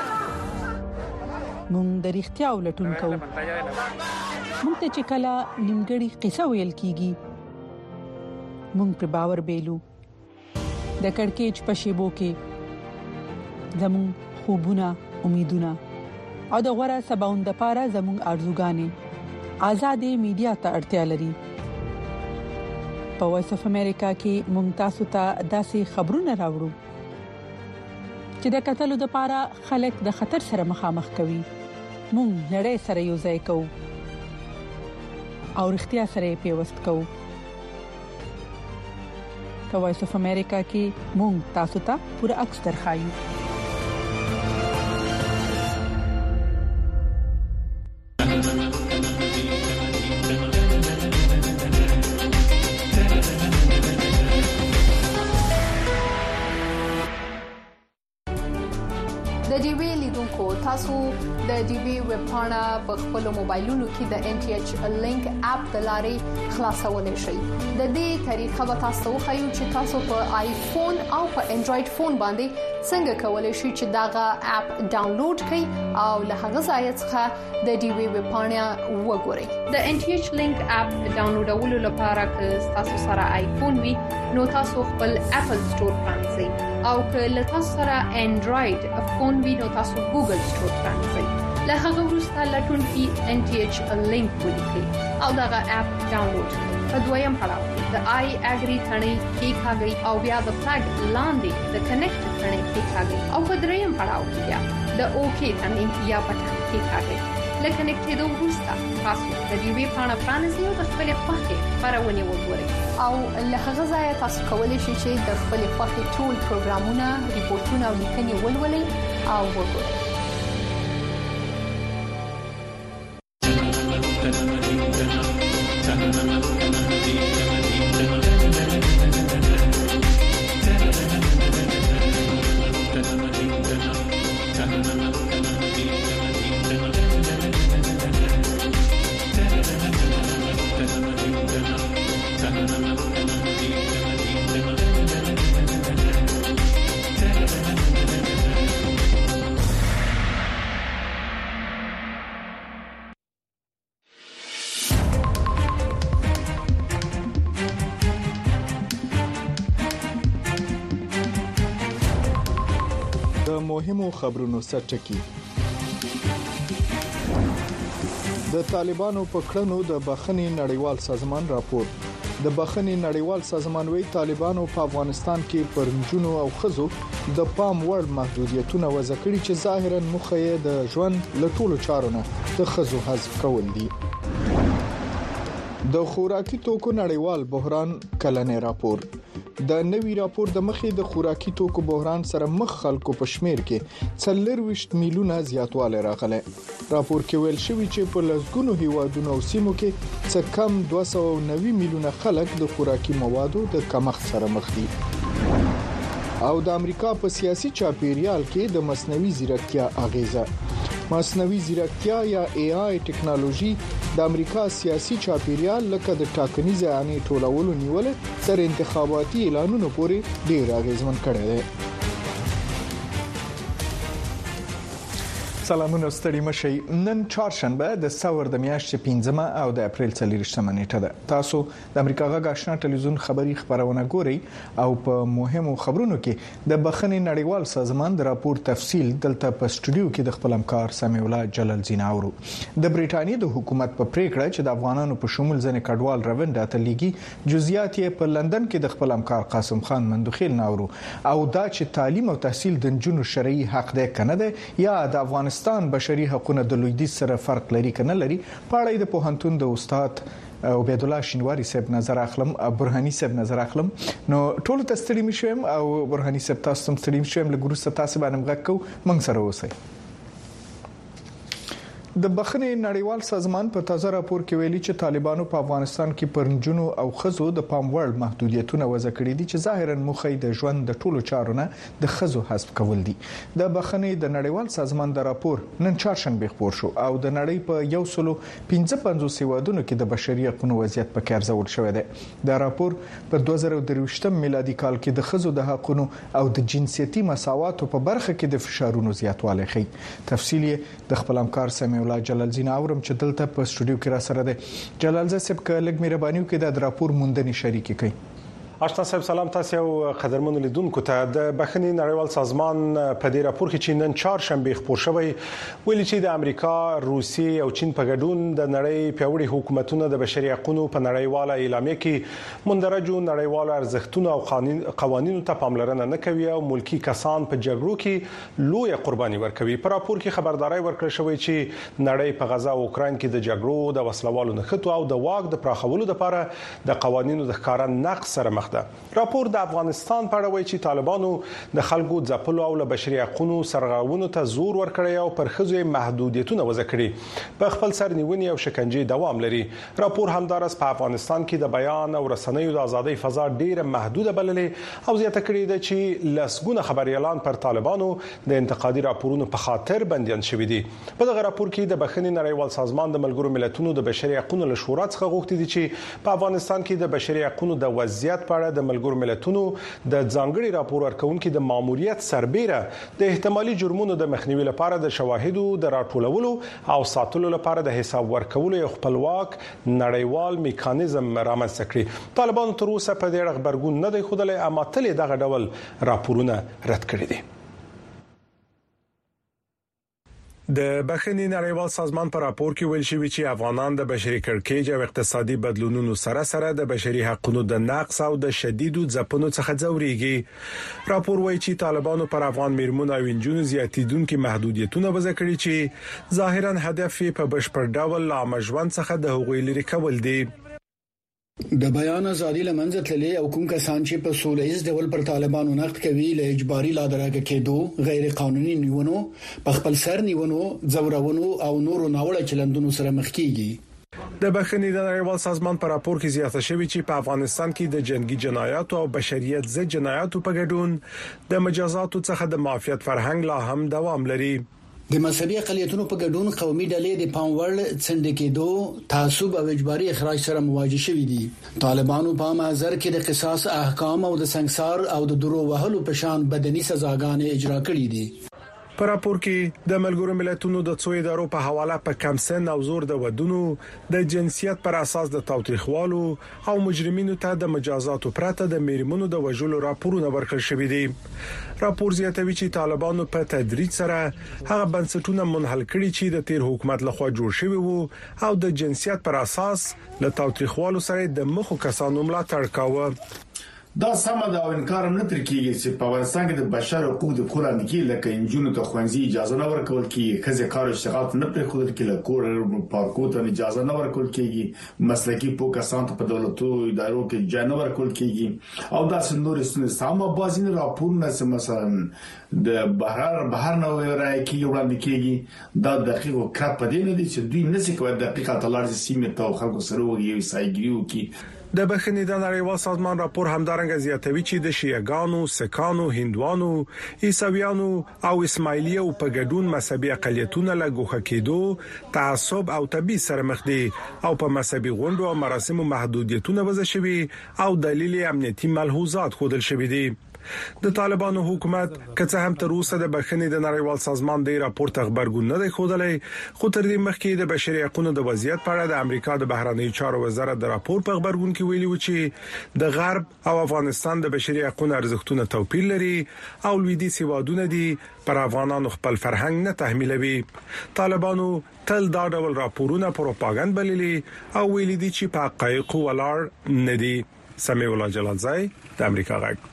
موږ د اړتیا ولټون کوو موږ ته چې کله نیمګړی قصه ویل کیږي موږ پر باور بیلو د کڑکېچ په شیبو کې زموږ خوبونه امیدونه او د غوړه سباوند لپاره زموږ ارزوګانې آزادې میډیا ته اړتیا لري په وایس اف امریکا کې موږ تاسو ته داسې خبرونه راوړو چې د قتلو لپاره خلک د خطر سره مخامخ کوي موږ نړۍ سره یو ځای کوو او اړتیا سره پیوست کوو په وایس اف امریکا کې موږ تاسو ته پوره عکس درخایو تاسو د ډي بي ویب پاڼه په خپل موبایلونو کې د ان ټي ایچ لینک اپ د لارې خلاصولای شئ د دې طریقه به تاسو خو چې تاسو په آیفون او په انډراید فون باندې څنګه کولای شئ چې داغه اپ ډاونلوډ کړئ او له هغه ځای څخه د ډي بي ویب پاڼه وګورئ د ان ټي ایچ لینک اپ ډاونلوډولو لپاره که تاسو سره آیفون وي نو تاسو خپل اپل سٹور پرانځئ او که له تاسو سره انډراید فون وي نو تاسو ګوګل سٹور پرانځئ له هغه وروسته لټون کې ان ټي ایچ لینک ولیکئ او داغه اپ ډاونلوډ کړئ په دویم پړاو د آی اګری ثنې کې ښاګي او بیا د فلګ لاندې د کنیکټ ثنې کې ښاګي او په دریم پړاو کې بیا د اوکی ثنې یا بټن کې ښاګي لکه نکټېدو وروسته تاسو د دې وی پاڼه پرانیزئ او د خپل خوښې خبرونه وګورئ او له هغه ځای تاسو کولی شئ چې د خپل خوښې ټول پروګرامونه ریپورتونه او لیکنې ولولئ او وګورئ مهمو خبرونو سرټکی د طالبانو په کړنو د بخښنې نړیوال سازمان راپور د بخښنې نړیوال سازمان وی طالبانو په افغانستان کې پر نجونو او ښځو د پام وړ محدودیتونه وضع کړي چې ظاهرا مخه یې د ژوند له ټولو چارو نه د ښځو حذف کول دي. د خوراکي توکو نړیوال بحران کلنې راپور د نوي راپور د مخې د خوراکي توکو بحران سره مخ خلکو په شمیر کې څلورويشت میلیونه زیاتوالی راغلی. راپور کې ویل شوی چې په لږګونو هیوادونو او سیمو کې څه کم دوه سوه او نوي میلیونه خلک د خوراکي موادو د کمښت سره مخ دي. او د امریکا په سیاسي چاپیریال کې د مصنوعي ځیرکتیا اغیزه. مصنوعي ځیرکتیا یا ای آی ټیکنالوژي د امریکا سیاسي چاپیریال لکه د ټاکنیز اعلان ټولولو نیولې تر انتخاباتي اعلانونو پورې ډیر اغیزمن کړی دی. سلامونه ستړي مشي. نن چهارشنبه د ثور د میاشتې پنځمه او د اپریل څلورویشتمه نیټه ده. تاسو د امریکا غږ آشنا ټلویزیون خبری خبرونه ګورئ او په مهمو خبرونو کې د بخښنې نړیوال سازمان د راپور تفصیل دلته په سټوډیو کې د خپل همکار سمیع الله جلال زینا اورو. د بریټانیا د حکومت په پریکړه چې د افغانانو په شمول ځنې کډوال روانډه تلګي جزئیات یې په لندن کې د خپل همکار قاسم خان مندوخیل ناورو او دا چې تعلیم او تحصیل د جنونو شرعي حق دی کنه ده یا د افغانستان بشري حقوقو د لویدیځ سره فرق لري کنه لري په اړه د پوهنتون د استاد عبید الله شینواری صاحب نظر اخلم برهانی صاحب نظر اخلم. نو ټول تستړي مشم او برهانی صاحب تاسو هم ستړي مشم له ګروس تاسو باندې مغکو منګ سره اوسئ. د بخښنې نړیوال سازمان په تازه راپور کې ویلي چې طالبانو په افغانستان کې پر نجونو او ښځو د پام وړ محدودیتونه وضع کړي دي چې ظاهرا مخه د ژوند د ټولو چارو نه د ښځو حذف کول دي. د بخښنې د نړیوال سازمان د راپور نن چهارشنبه خبر شو او د نړۍ په یو سلو پنځه پنځوس هیوادونو کې د بشري حقوقو وضعیت په کې ارزول شوی دی. دا راپور په دوه زره درویشتم میلادي کال کې د ښځو د حقوقو او د جنسيتي مساواتو په برخه کې د فشارونو زیاتوالی ښيي. تفصیل د خپل همکار سمیع الله جلال زینا اورم چې دلته په سټوډیو کې را سره دی. جلال صاحب کله مهرباني وکړئ د راپور موندنې شریکې کړئ. آشنا صاحب سلام تاسو او قدرمنو لیدونکو ته. د بخښنې نړیوال سازمان په دې راپور کې چې نن چهارشنبه خبر شوی ویلي چې د امریکا، روسیې او چین په ګډون د نړۍ پیوړي حکومتونه د بشري حقوقو په نړیواله اعلامیه کې مندرجو نړیوالو ارزښتونو او قوانینو ته پاملرنه نه کوي او ملکی کسان په جګړو کې لوی قرباني ورکوي. په راپور کې خبرداري ورکړل شوې چې نړۍ په غزا او اوکراین کې د جګړو د وسلوالو نښتو او د واک د پراخولو لپاره د قوانینو د ښکارا نقض سره مخ ده. راپور د افغانستان په اړه وایي چې طالبانو د خلکو ځپلو او له بشري حقوقو سرغړونو ته زور ورکړی او پر ښځو محدودیتونه وضع کړي. په خپل سرنیونې او شکنجې دوام لري. راپور همدارس په افغانستان کې د بیان او رسنیو د ازادۍ فضا ډیره محدوده بللې او زیاته کړې ده چې لسګونه خبريالان پر طالبانو د انتقادي راپورونو په خاطر بنديان شوي دي. په دغه راپور کې د بخښنې نړیوال سازمان د ملګرو ملتونو د بشري حقوقو له شورا څخه غوښتي دي چې په افغانستان کې د بشري حقوقو د وضعیت په اړه د ملګرو ملتونو د ځانګړي راپور ورکونکو د ماموریت سربېره د احتمالي جرمونو د مخنیوي لپاره د شواهدو د راټولولو او ساتلو لپاره د حساب ورکولو یو خپلواک نړیوال میکانیزم رامنځته کړي. طالبانو تر اوسه په دې اړه خبرګون نه دی ښودلی، اما تل دغه ډول راپورونه رد کړي دي. د بخښنې نړیوال سازمان په راپور کې ویل شوی چې افغانان د بشري کړکېچ او اقتصادي بدلونونو سره سره د بشري حقوقو د نقض او د شدیدو ځپونو څخه ځوريږي. راپور وایي چې طالبانو پر افغان میرمنو او انجونو زیاتیدونکو محدودیتونه وضع کړي چې ظاهرا هدف یې په بشپړ ډول عام ژوند څخه د حقوقي لري کول دي. د بیان ازادي لمنځه تللې او کوم کسان چې په سولهیز ډول پر طالبانو نقد کوي له اجباري لادرګه کېدو، غیر قانوني نیونو، په خپل سر نیونو، ځورونو او نورو ناوړه چلندونو سره مخ کیږي. د بخښنې د نړیوال سازمان پر راپور کې زیاته شوې چې په افغانستان کې د جنگي جنایاتو او بشریت ضد جنایاتو په ګډون د مجازاتو څخه د معافیت فرهنګ لا هم دوام لري. د مذهبي اقلیتونو په ګډون قومي ډلې د پاموړ څنډه کېدو تعصب او اجباري اخراج سره مواجه شوې دي. طالبانو په محضر کې د قصاص احکام او د سنگسار او د درو وهلو په شان بدني سزاګانې اجرا کړې دي. په راپور کې د ملګرو ملتونو د څو ادارو په حواله په کم سن او زور د ودونو د جنسیت پر اساس د تاوتریخوالو او مجرمینو ته د مجازاتو پرته د میرمنو د وژلو راپورونه ورکړل شوې دي. راپور زیاتوي چې طالبانو په تدریج سره هغه بنسټونه منحل کړي چې د تیر حکومت لخوا جوړ شوی وو او د جنسیت پر اساس له تاوتریخوالو سره د مخو کسانو ملاتړ کاوه. دا سمه دا انکار نه تر کیږي چې په افغانستان کې د بشر حقوق د کور اندکی لکه انجونو ته خوندزي اجازه نه ورکول کیږي، خزه کار اشتغال نه پرې خودل کېږي، کور پارکو ته اجازه نه ورکول کیږي، مسلکی پو کسان ته په دولتو ادارو کې ځای نه ورکول کیږي او دا څنګه ستنه سمه بازین راپورونه سم مثلا د بهر بهر نه راي کې وړاندې کیږي. دا دقیق او کړه پدې نه دي چې دوی نسی کوي دقیقه تلارز سیمه ته خلکو سره وږي سایګریو کې. د بخښنې د نړیوال سازمان راپور همدارنګه زیاتوي چې د شیعاګانو، سکانو، هندوانو، عیسویانو او اسماعیلیو په ګډون مذهبي اقلیتونه له ګوښه کېدو، تعصب او تبعیض سره مخ دي او په مذهبي غونډو او مراسمو محدودیتونه وضع شوي او دلیل امنیتي ملحوظات خودل شوي دي. د طالبانو حکومت کڅه هم تر اوسه د بخښنې د نړیوال سازمان د راپور ته خبرګون نه دی خوده، خو تر دې مخکې د بشري حقوقو د وضعیت په اړه د امریکا د بهرنیو چارو وزارت د راپور په خبرګون کې ویلي و چې د غرب او افغانستان د بشري حقوقو ارزښتونه توپیر لري او لویدیځ هیوادونه دي پر افغانانو خپل فرهنګ نه تحمیلوي. طالبانو تل دا ډول راپورونه پروپاګاندا بللي او ویلي دي چې په حقایقو ولاړ نه دي. سمیع الله جلالزای د امریکا غږ.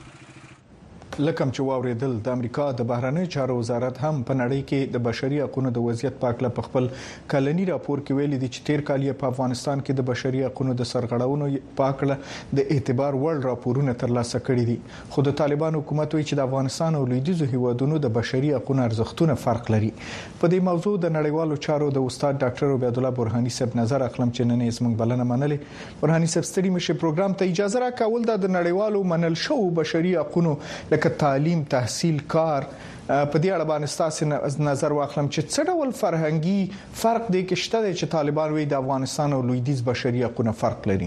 لکم چې واوریدل د امریکا د بهرنیو چارو وزارت هم په نړۍ کې د بشري حقوقو د وضعیت په اړه په خپل کلنی راپور کې ویلي دي چې تیر کال په افغانستان کې د بشري حقوقو د سرغړونو په اړه د اعتبار وړ راپورونه ترلاسه کړي دي. خو د طالبان حکومت وایي چې د افغانستان او لویدیځو هیوادونو د بشري حقوقو ارزښتونه فرق لري. په دې موضوع د نړیوالو چارو د استاد ډاکټر عبید الله برهانی صاحب نظر اخلم چې نن یې زموږ بلنه منلې. برهانی صاحب ستړي مشه پروګرام ته اجازه راکول د نړیوالو منل شو بشري حقوقو لکه تعلیم، تحصیل، کار په دې اړه باندې تاسو نظر واخلم چې څه ډول فرهنګي فرق دی کې شته چې طالبان وایي د افغانستان او لویدیځ بشري حقوقو فرق لري.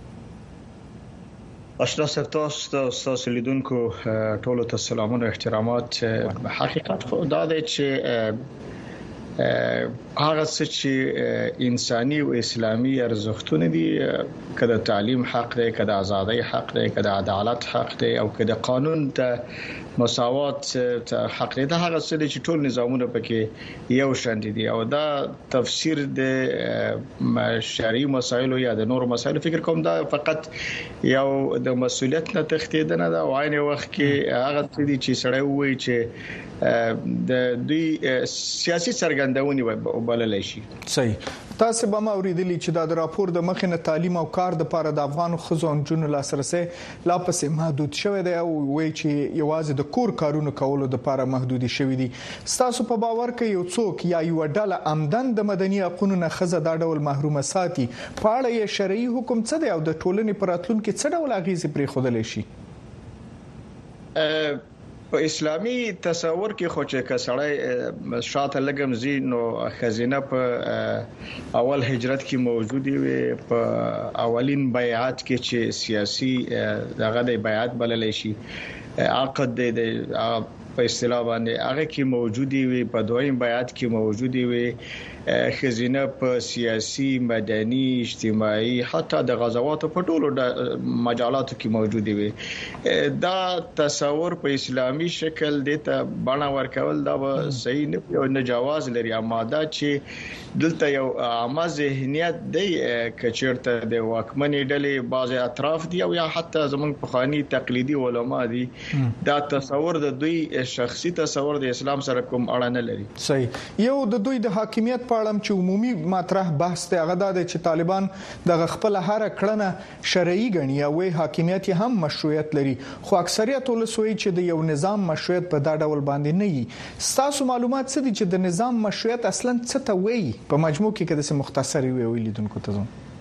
اشنا سرتاست استاد لیدونکو ټولو ته سلامونه او احترامات. حقیقت خو دا دی چې هغه څه چې انساني او اسلامي ارزښتونه دي، کله تعلیم حق دی، کله ازادي حق دی، کله عدالت حق دی او کله قانون ته مساوات حق دی، دا هغه څه دي چې ټول نظامونه پکې یو شان دي او دا تفسیر د شرعي مسایلو یا د نور مسایلو فکر کوم دا فقط یو د مسولیت نه تښتیدنه ده او عین وخت کې هغه څه دي چې سړی وایي چې د دوی سیاسي څرګندونې وبلل شي. صحیح. تاسو به ما اوریدلی چې دا د راپور د مخینه تعلیم او کار د لپاره د افغان خزو جنونو لاسرسي لا پسې محدود شوی دی او وایي چې یوازې د کور کارونو کولو د لپاره محدودي شوی دي. تاسو په باور کې یو څوک یا یو ډله عمدن د مدني حقوقو نه خزه دا ډول محرومه ساتي په اړه یې شرعي حکم څه دی او د ټولنې پر راتلونکو څه ډول اغیزې پرې خودلې شي؟ په اسلامي تصور کې خو چې کسړی شاته لګم زی نو خزینه په اول هجرت کې موجودي وي، په اولین بیعت کې چې سیاسي دغه د بیعت بللې شي عقد د په اصطلاح باندې هغه کې موجودي وي، په دویم بیعت کې موجودي وي، خزینه په سیاسي، مدني، اجتماعي حتی د غزواتو په ټولو مجالاتو کې موجودي وي. دا تصور په اسلامي شکل دته بڼه ورکول دا صحیح نه یو نجواز لري، اما دا چې دلته یو عامه ذهنیت دی کچیرته د واکمنې ډلې بعض اطراف دی او یا حتی زمونږ پخوانی تقلیدي علما دي، دا تصور د دوی شخصي تصور د اسلام سره کوم اړه نه لري. صحیح. یو د دوی د حاکمیت په اړه چې عمومي مطرح بحث دی هغه د چې طالبان د خپل هر کړنه شرعي ګڼي او حاکمیت هم مشروعیت لري، خو اکثریت ولسوي چې د یو نظام مشروعیت په دا ډول باندې نه وي. تاسو معلومات څه دي چې د نظام مشروعیت اصلا څه ته وایي؟ په مجموع کې کده سه مختصری ویلي دونکو ته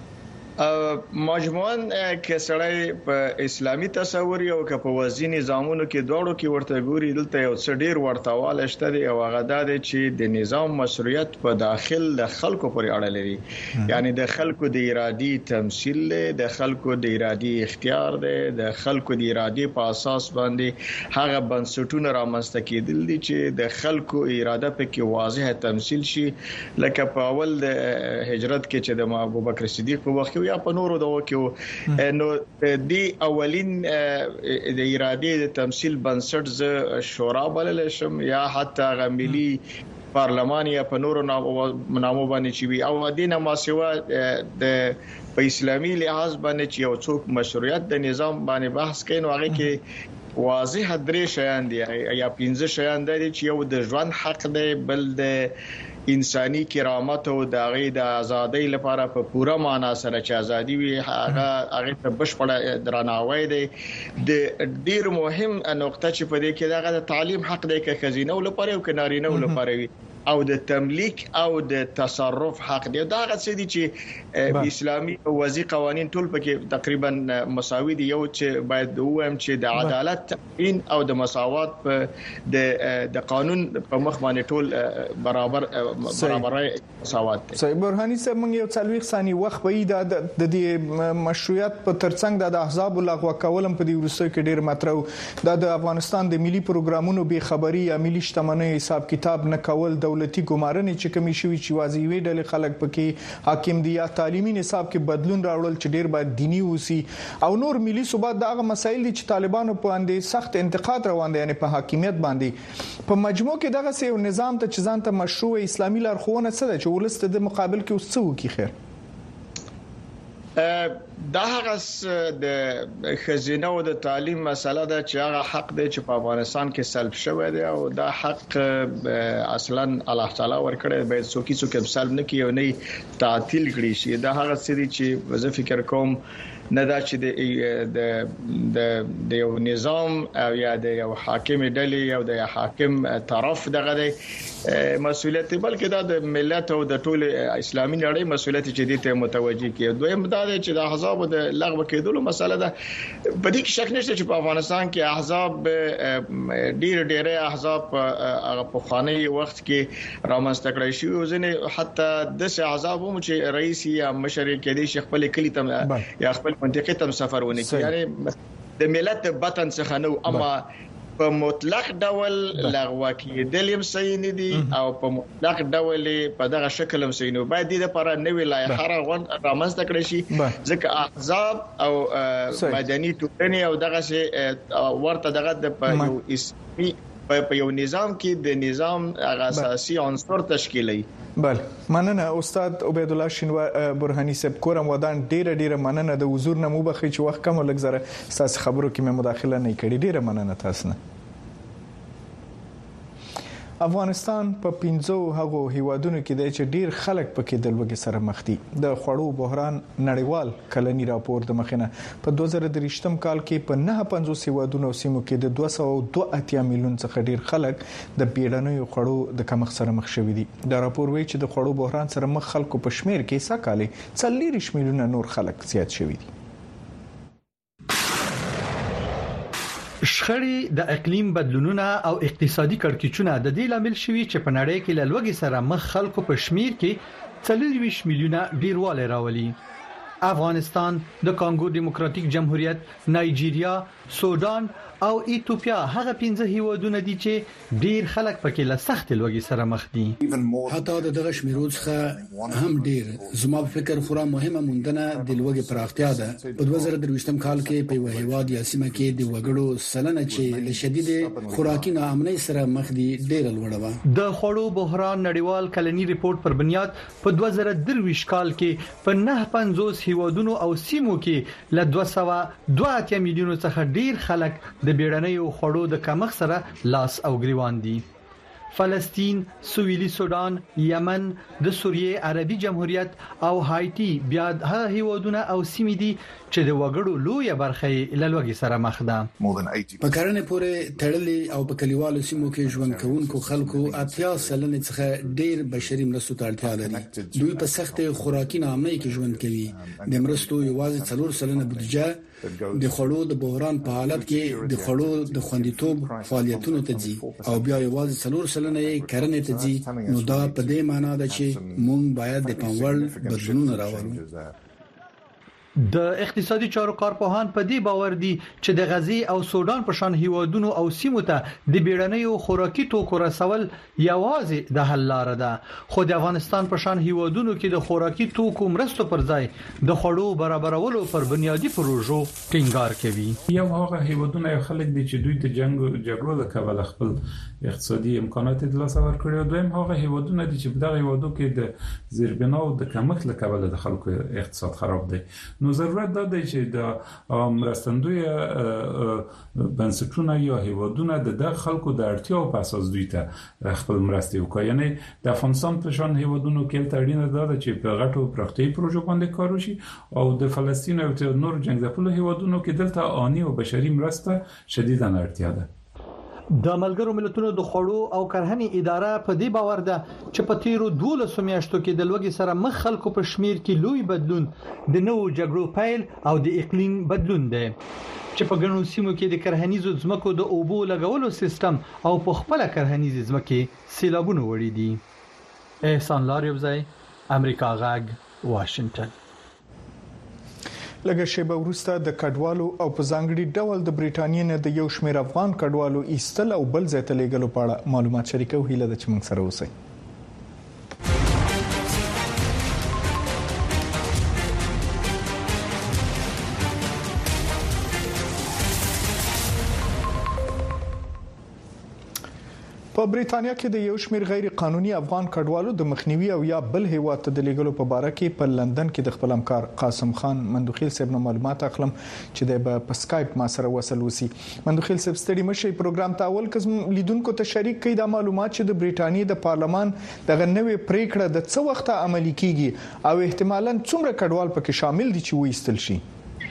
مجموعاً کې سړی په اسلامي تصور یو کې په وزي نظامونو کې دوړو کې ورته ګوري دلته یو څه ډیر ورتهواله شته دی او هغه د چې د نظام مشروعیت په داخل د خلکو پورې اړه لري یعنی د خلکو د ارادي تمثيل له د خلکو د ارادي اختیار دی د خلکو د ارادي په اساس باندې هغه بنسټونه رامنځته کېدل دي چې د خلکو اراده په کې واضح تمثيل شي لکه په اول د هجرت کې چې د ابوبکر صدیق په وخت یا په نورو دغه کې نو د اولین د ارادي د تمثيل بنسټ ز شورا بلل شم یا حتی غملی پارلمان یا په نورو نامو باندې چې وي او دینه ما سوا د په اسلامي لحاظ باندې چې یو څوک مشروعیت د نظام باندې بحث کوي نو هغه کې واضح درې شیان دي یا پنځه شیان دي چې یو د ژوند حق دی بل د انساني کرامت او د غي د ازادۍ لپاره په پوره معنا سره چې ازادي وي هغه هغه ته بشپړه درناوی دی د ډیر مهم نقطه چې په دې کې دغه د تعلیم حق دی کې خزینه لپاره او کنارینه لپاره وي او د تملیک او د تصرف حق دی دا غڅ دي چې اسلامي وزي قوانين ټول پکې تقریبا مساوي دي یو چې باید وایم چې د عدالت تامین او د مساوات په د د قانون په مخ باندې ټول برابر برابرۍ مساوات دي. صاحب برهاني صاحب موږ یو څلويخ ثاني وخت به د د دې مشروعیت په ترڅنګ د احزاب لغوه کولم په دې ورسره کې ډیر مطرح د افغانستان د ملي پروګرامونو به خبري یا ملي شتمنۍ حساب کتاب نه کول دولتي ګمارنې چې کمی شوی چې واځي ډلې خلک پکې حاکم دي یا تعلیمي نصاب کې بدلون راوړل چې ډیر باید دینی وسی او نور ملي ثبات دغه مسایل دي چې طالبانو په اندې سخت انتقاد روان دي یعنی په حاکمیت باندې په مجموع کې دغه سیو نظام ته چې ځان ته مشروع اسلامي لارښوونه څه ده چې ولست د مقابل کې اوس څه وکړي خیر دا هغه د خزینه او د تعلیم مسله ده چې هغه حق دی چې په افغانستان کې سلب شوی دی او دا حق اصلا الله تعالی ورکړی باید څوک څوک سلب نه کیو نه تعطیل کړي شي دا هغه څه دي چې زه فکر کوم نه دا چې د د د یو نظام او یا د یو حاکم ډلې او د حاکم طرف دغه دی مسولیت بلکې دا د ملت او د ټول اسلامي نړۍ مسولیت چې دې ته متوجي کیږي دویم دا چې د احزاب د لغوه کېدلو مسله ده په دې کې شک نشته چې په افغانستان کې احزاب ډیر ډیر احزاب هغه په خاني وخت کې رامنځته کړی شي او ځنه حتی د احزاب هم چې رئیس یا مشر کې دي شیخ خپل کلی تم یا خپل منطقه تم سفر ونه کوي یعنی د ملت بطن څخه نو اما په مطلق ډول لغوه کېدل هم صحیح نه دي او په مطلق ډول په دغه شکل هم صحیح نه باید د لپاره نوې لایحه رامنځته کړي شي ځکه احزاب او مدني ټولنې او دغه شی ورته دغه د یو اسمي په یو نظام کې د نظام اساسي عنصر تشکیلي بل مننه استاد عبید الله شینواری برهانی صاحب کورم ودان ډیره ډیره مننه د حضور نه مو بخښي چې وخت کم لګزره تاسو خبرو کې مې مداخله نه کړې ډیره مننه تاسو نه افغانستان په پنځو هغو هیوادونو کې دی چې ډیر خلک پکې د لوږې سره مخ دي د خوړو بحران نړیوال کلنی راپور د مخینه په دوه زره درې کال کې په نه پنځوس هیوادونو سیمو کې د دوه سوه دوه اتیا میلیون څخه ډیر خلک د بیړنیو خوړو د کمښت سره مخ شوي دي دا راپور وایي چې د خوړو بحران سره مخ خلکو په شمیر کې سکهاله څلوېښت میلیونه نور خلک زیات شوي دي شخړې د اقلیم بدلونونه او اقتصادي کړکېچونه د دې لامل شوي چې په نړۍ کې له لوږې سره مخ خلکو په شمیر کې څلوېښت میلیونه ډیروالی راولي افغانستان د کانګو دیموکراتیک جمهوریت نایجیریا سودان او ایتوپیا هغه پنځه هیوادونه دي چې ډیر خلک پکې له سخت لوږې سره مخ دي حتی د دغه شمیرو څخه هم ډیر زما په فکر خورا مهمه موندنه د لوږې پراختیا ده په دوه زره درویشتم کال کې په یو هیواد یا سیمه کې د وګړو سلنه چې له شدید خوراکي ناامنۍ سره مخ دي ډیر لوړه و د خوړو بحران نړیوال کلنی ریپورت پر بنیاد په دوه زره درویشت کال کې په نه پنځوس هیوادونو او سیمو کې له دوه سوه دوه اتیا میلیونو څخه ډیر خلک د بیړنیو خوړو د کمښت سره لاس او ګریوان دي فلسطین، سویلي سودان، یمن، د سوریې عربي جمهوریت او هایټي بیا هغه هیوادونه او سیمې دي چې د وګړو لویه برخه یې له لوږې سره مخ ده. په کرنې پورې تړلې او په کلیوالو سیمو کې ژوند کوونکو خلکو اتیا سلنه څخه ډېر بشري مرستو ته اړتیا لري. دوی په سخت خوراکي ناامنۍ کې ژوند کوي. د مرستو یوازې څلور سلنه بودیجه د خړو د بحران په حالت کې د خړو د خوندیتوب فعالیتونو ته ځي او بیا یوازې څلور سلنه یې کرنې ته ځي. نو دا په دې معنی ده چې موږ باید د پاموړ بدلون راوړو. د اقتصادي چارو کارپوهان په دې باور دي چې د غزي او سودان په شان هیوادونو او سیمو ته د بیړنیو خوراکي توکو رسول یوازې د حل لار ده. خو د افغانستان په شان هیوادونو کې د خوراکي توکو مرستو پر ځای د خړو برابرولو پر بنیادی پروژو ټینګار کوي. یو هغه هیوادونه یو خلک دي چې دوی د جنگ جګړو د کبله خپل اقتصادي امکانات د لاسه ورکړي. دویم هغه هیوادونه دي چې په دغه هیوادو کې د زیربنا او د کمښت له کبله د خلکو اقتصاد خراب دی. نو ضرورت ده چې د مرستندوی بنسټونه یا هیوادونه د خلکو د اړتیاو په اساس دوی ته خپل مرستې وکړي. یعنی د افغانستان په شان هیوادونو کې تړین ده چې په غټو پراختیايي پروژو باندې کار وشي او د فلسطین او د نور جنگ ځپلو هیوادونو کې دلته آنی او بشري مرسته شدیداً اړتیا ده. د ملګرو ملتونو د خړو او کرهنې اداره په دې باور ده چې په تیرو دولسو میاشتو کې د لوږې سره مخ خلکو په شمیر کې لوی بدلون د نوو جګړو پیل او د اقلیم بدلون دی چې په ګڼو سیمو کې د کرهنیزو ځمکو د اوبو لګولو سیستم او په خپل کرهنیز ځمکې سیلابونه وړي دي. احسان لاریوزی، امریکا غږ، واشنگټن. لږه شیبه وروسته د کډوالو او په ځانګړي ډول د بریټانیا نه د یو شمېر افغان کډوالو ایستل او بل ځای ته لیږلو په اړه معلومات شریکو. هیله ده چې موږ سره اوسئ. په بریټانیا کې د یو شمېر غیر قانوني افغان کډوالو د مخنیوي او یا بل هیواد ته د لیږلو په اړه کې په لندن کې د خپل همکار قاسم خان مندوخیل صاحب نو معلومات اخلم چې د په سکایپ ما سره وصل وسی. مندوخیل صاحب ستړي مشي پروګرام ته اول قسم لیدونکو ته شریک کړي د معلومات چې د بریټانیا د پارلمان دغه نوې پریکړه د څو وخت عملي کیږي او احتمالاً څومره کډوال پکې شامل دي چې وېستل شي.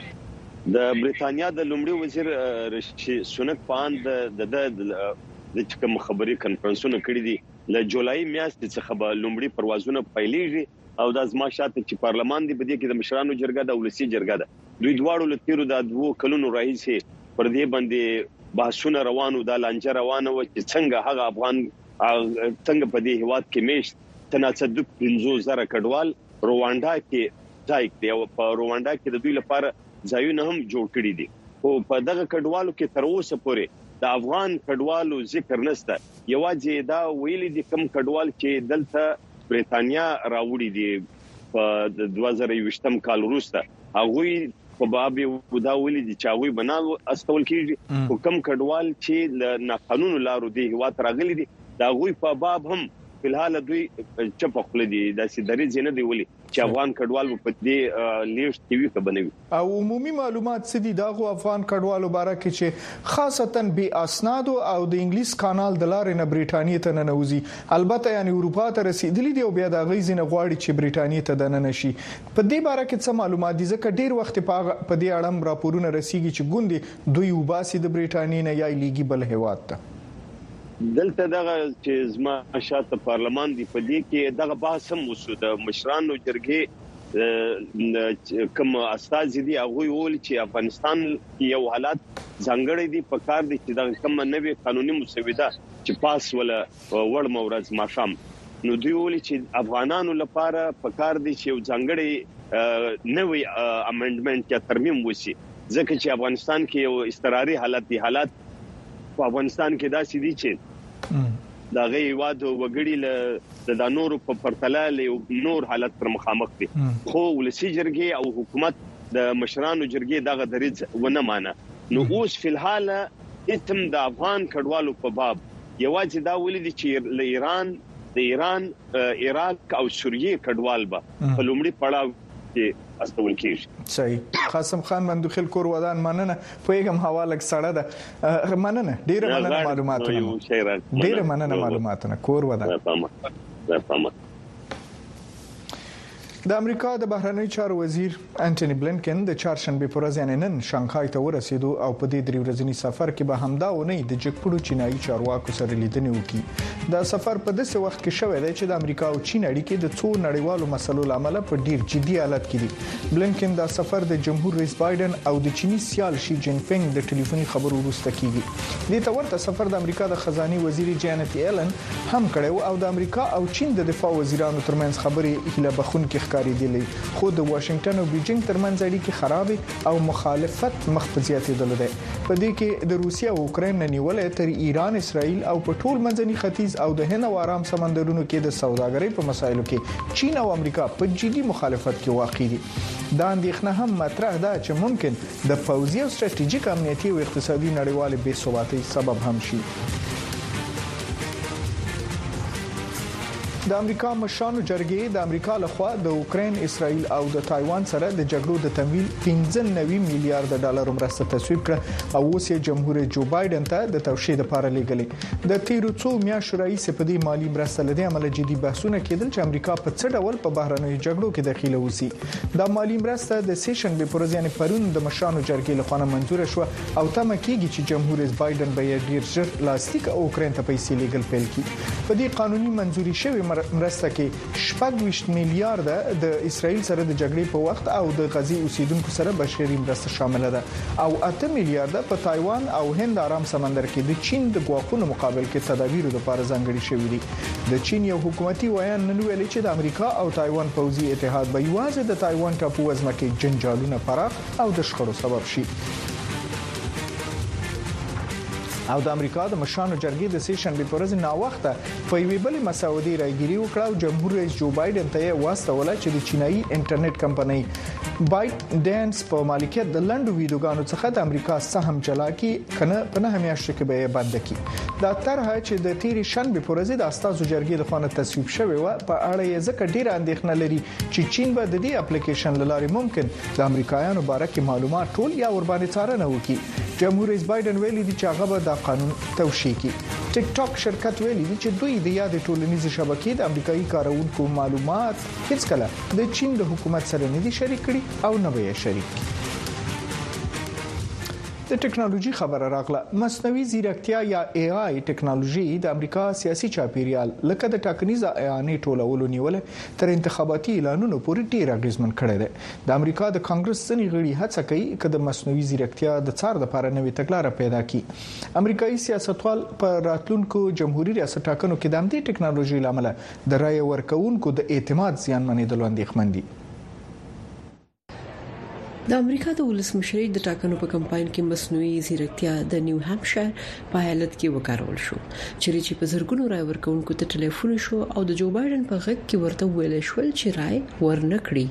د بریټانیا د لومړي وزیر رشي سونک پاند د د د کوم خبري کنفرنسونه کړې دي له جولای میاشتې څخه به لومړي پروازونه پیلېږي او د ازما شاته چې پارلمان دی بده کې د مشرانو جرګه د ولسی جرګه ده دوی دواړو له تیرو د دوه کلونو راهیسې پر دې باندې بحثونه روانو د لانجه روانه و چې څنګه هغه افغان څنګه په دې هواد کې میشت تناسب پنځه زره کډوال رواندا کې ځای دی او په رواندا کې د دوی لپاره ځایونه هم جوړ کړي دي او په دغه کډوالو کې تر اوسه پورې د افغان کډوالو ذکر نشته. یوازې دا ویلي دي کم کډوال چې دلته بریټانیا راوړي دي په دوه زره یوویشتم کال وروسته هغه په باب دا ویلي دي چې هغه بنال استول کیږي او کم کډوال چې ناقانوني لارو دي هوا ترغلي دي دا غوي په باب هم فلحال دوی چپ خپل دي د سیدري زینه دی ولي چې افغان کډوال په دې لیست کې وي کبنوي او عمومي معلومات سدي دغه افغان کډوالو باره کې چې خاصتا بي اسناد او د انګلیس کانال د لارې نه بریټانیا ته ننوزي البته یعنی اروپا ته رسیدلی دی او بیا د غیزنه غواړي چې بریټانیا ته دننه شي. په دې باره کې څه معلومات دي ځکه ډیر وخت په دې اړه راپورونه رسیږي چې ګوندي دوی وباسي د بریټانیا نه یا لیګي بل هواد ته. دلته دغه چې زما شاته پارلمان دی په دې کې دغه بحث هم وسو د مشرانو جرګې کوم استاد دي هغه ویل چې افغانستان یو حالت ځانګړی دی په کار دي چې د کوم نوې قانوني مسوده چې پاس ولا وړ مورز ماشام نو دوی ویل چې افغانانو لپاره په کار دي چې یو ځانګړی نوې امندمنت یا ترمیم وشي ځکه چې افغانستان کې یو استقراري حالت دی حالت په افغانستان کې دا سړي چې دا غي واد وګړي له د نورو په پرتله له نور حالت پر مخامخ دي خو ولسی جرګي او حکومت د مشرانو جرګي دغه دریځ ونه مانه نو اوس فلحال اتم د افغان کډوالو په باب یوازې دا ولید چې له ایران د ایران عراق او سوریه کډوال به په لومړي پړاو کې استول کیږي. صحیح. قاسم خان مندوخیل کور ودان مننه پویګم حواله سړه ده مننه ډیره مننه معلوماتونه ډیره مننه معلوماتونه کور ودان. د امریکا د بهرنی چارو وزیر انټونی بلینکن د چهارشنبه پر ورځ یعنی نن شانګهای ته ورسېدو او په دې درې ورځنی سفر کې به همدا ونه د جګپړو چینایي چارواکو سره لیدنې وکړي. دا سفر په داسې وخت کې شوی دی چې د امریکا او چین اړیکې د څو نړیوالو مسلو لامل په ډیر جدي حالت کې دي. بلینکن دا سفر د جمهور رئیس بایدن او د چینی سیال شي جین پینګ د ټلیفوني خبرو وروسته کیږي. دې ته ورته سفر د امریکا د خزاني وزیر جانت ایلن هم کړو او د امریکا او چین د دفاع وزیرانو ترمنځ خبرې هله بخون کې کاریدلی خو د واشنگټن او بیجینګ ترمنځ اړیکې خراب او مخالفت مخ په زیاتېدل دي. په دې کې د روسیا او اوکرين نیولې تر ایران، اسرائیل او په ټول منځني ختیځ او د هند او آرام سمندرونو کې د سوداګرۍ په مسایلو کې چین او امریکا په جدي مخالفت کې واقع دي. دا اندېښنه هم مطرح ده چې ممکن د پوځي او ستراتیژیک امنیتي او اقتصادي نړیوال بې ثباتۍ سبب هم شي. د امریکا مشرانو جرګې د امریکا لخوا د اوکرين، اسرائیل او د تایوان سره د جګړو د تمویل پنځه نوي میلیارډ ډالر مرسته تصویب کړه او اوس یې جمهور رئیس جو بایدن ته د توشیح لپاره لیږلې. د تیرو څو میاشتو رئیس په دې مالی مرسته لدی عمل جدي بحثونه کېدل چې امریکا په څه ډول په بهرنیو جګړو کې دخیله وسی. د مالی مرسته د سیشن به پروژې یعنی پرون د مشرانو جرګې لخوا منزور شو او تمه کیږي چې جمهور رئیس بایدن به یې ډیر ژر لاستیک او اوکرين ته پیسې لیږل پیل کړي. په دې قانوني منزوري شوی مرسته کې شپږ ویشت میلیارډ د اسرائیل سره د جګړې په وخت او د غزي اوسیدونکو سره بشري مرسته شامل ده او اته میلیارډ په تایوان او هند آرام سمندر کې د چین د ګواښونو مقابل کې تدابیر لپاره ځانګړي شوې دي. د چین یو حکومتي ویان نن ویلي چې د امریکا او تایوان پوځي اتحاد به یوازې د تایوان ټاپو وزمه کې جنجالونه پراخ او د شخړو سبب شي. او د امریکا د مشرانو جرګې د سیشن به پرز نا وخته په وی بل مساودي راګيري وکړه او جمهور رئیس جو بایدن ته واسطه چې د چینایي انټرنیټ کمپنۍ بایټ ډانس په مالکیت د لندو ویډیوګانو څخه د امریکا سهم چلا کی کنه په نه همیاشت کې به بند کی. دا طرحه چې د تیری شنبه پرز د استازو جرګې د خانه تصویب شوی و په اړه یې ځکه ډیر اندېښنه لري چې چین به د دې اپلیکیشن لارې ممکن د امریکایانو باره کې معلومات ټول یا ور باندې څارنه وکړي. جمهور رئیس بایدن ویلي دی چې هغه به د قانون توشیح کړي. ټیک ټاک شرکت ویلي دی چې دوی د یاد ټولنیزې شبکې د امریکایي کارونکو معلومات هیڅ کله د چین د حکومت سره نه دي شریک کړي او نه به یې شریک کړي. د ټکنالوژي خبره راغله. مصنوعي ځیرکتیا یا اي آی ټکنالوژي د امریکا سیاسي چاپیریال لکه د ټاکنیزه اعانې ټولولو نیول تر انتخاباتي اعلانونو پورې ډیر اغیزمن کړی دی. د امریکا د کانګرس ځینې غړي هڅه کوي چې د مصنوعي ځیرکتیا د څار لپاره نوې تګلارې پیدا کړي. امریکایي سیاستوال په راتلونکو جمهوریت ریاست ټاکنو کې د امنیتي ټکنالوژي لامل د رای ورکوونکو د اعتماد زیانمنېدل اندېښمن دي. د امریکا د ولسمشرۍ د ټاکنو په کمپاین کې مصنوعي ځیرکتیا د نیو هامشایر په ایالت کې وکارول شو چې په زرګونو رای ورکوونکو ته ټلیفون شو او د جو بایدن په غږ کې ورته ویل شو چې رای ورنکړي.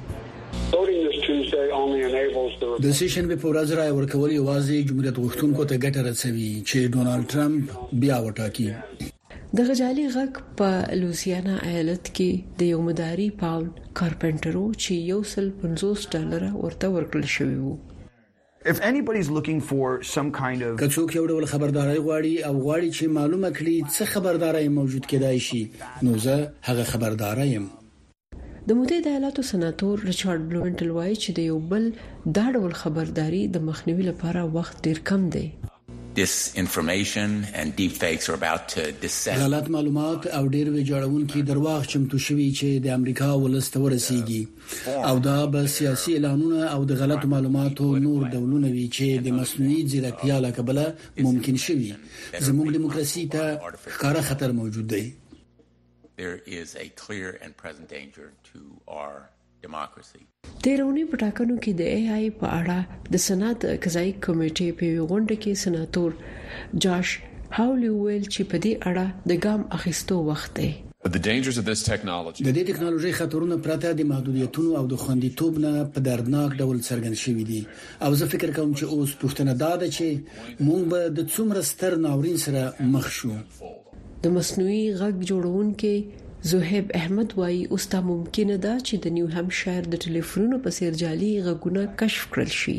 د سیشن په ورځ رای ورکول یوازې جمهوریت غوښتونکو ته ګټه رسوي چې ډونالد ټرمپ بیا وټاکي. د غجالي غږ په لوزیانا ایالت کې د یو مداري پاول کارپنټرو چې یو سل پنځوس ډالر ورته ورکړل شوی وو. If anybody's looking for some kind of کڅوک یو ډول خبرداري غواړي او غواړي چې معلومه کړي څه خبرداري موجود کېدای شي نو زه هغه خبرداري يم. د متحده ایالاتو سناتور ریچارډ بلومنټل وایي چې د یو بل دا ډول خبرداري د مخنیوي لپاره وخت ډیر کم دی. Disinformation and deepfakes are about to descend. غلط معلومات او ډیر ویجاړونکي درواغ چمتو شوي چې د امریکا ولسته ورسیږي او دا به سیاسي اعلانونه او د غلط معلوماتو نور ډولونه وي چې د مصنوعي ځیرکتیا له کبله ممکن شوي. زموږ دیموکراسي ته ښکاره خطر موجود دی. There is a clear and present danger to our democracy. تیرونی په ټاکنو کې د ای آی په اړه د سنات قضایي کمیټې په غونډه کې سناتور جاش هاولي ویل چې په دې اړه د ګام اخیستو وخت دی. The dangers of this technology. د دې ټکنالوژي خطرونه پرته د محدودیتونو او د خوندیتوب نه په دردناک ډول څرګند شوي دي او زه فکر کوم چې اوس پوښتنه دا ده چې موږ به د څومره ستر ناورین سره مخ شو. د مصنوعي غږ جوړونکو زهيب احمد وايي اوس دا ممکنه ده چې د نیو همشایر د ټلیفونونو په سیر جالي غږونه کشف کړل شي.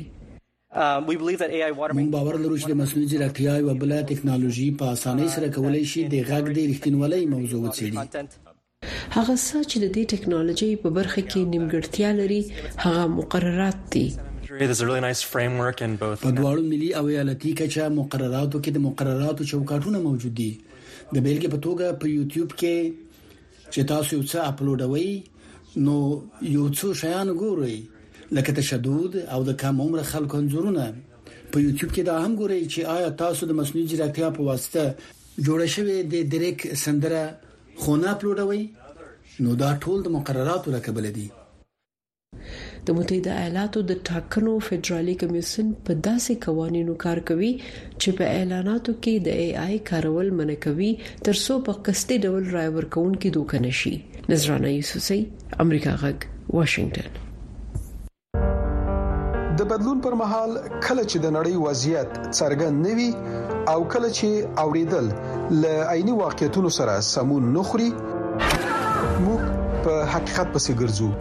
موږ باور لرو چې د مصنوعي ځیرکتیا یو بل ټیکنالوژي په اسانۍ سره کولای شي د غږ د رښتینولۍ موضوع وڅېړي. هغه څه چې د دې ټیکنالوژي په برخه کې نیمګړتیا لري هغه مقررات دي. په دواړو ملي او ایالتي کچه مقرراتو کې د مقرراتو چوکاټونه موجود دي. د بیلګې په توګه په یوټیوب کې چې تاسو یو څه اپلوډوي نو یو څه شیان ګورئ لکه تشدد او د کم عمر خلکو انځورونه. په یوټیوب کې دا هم ګورئ چې آیا تاسو د مصنوعي ځیرکتیا په واسطه جوړه شوی د ډیریک سندره خونه اپلوډوي نو دا ټول د مقرراتو راکبل دي. د متحده ایالاتو د ټاکنو فدرالي کمیسیون په داسې قوانینو کار کوي چې په اعلاناتو کې د ای آی کارول منع کوي ترڅو په قصدي ډول رای ورکوونکي دوکه نشي. نذرانه یوسفزئی، امریکا غږ، واشنگټن. د بدلون پر مهال کله چې د نړۍ وضعیت څرګند نوي او کله چې اوریدل ل عیني واقعیتونو سره سمون نخري موږ په حقیقت پسې ګرځو.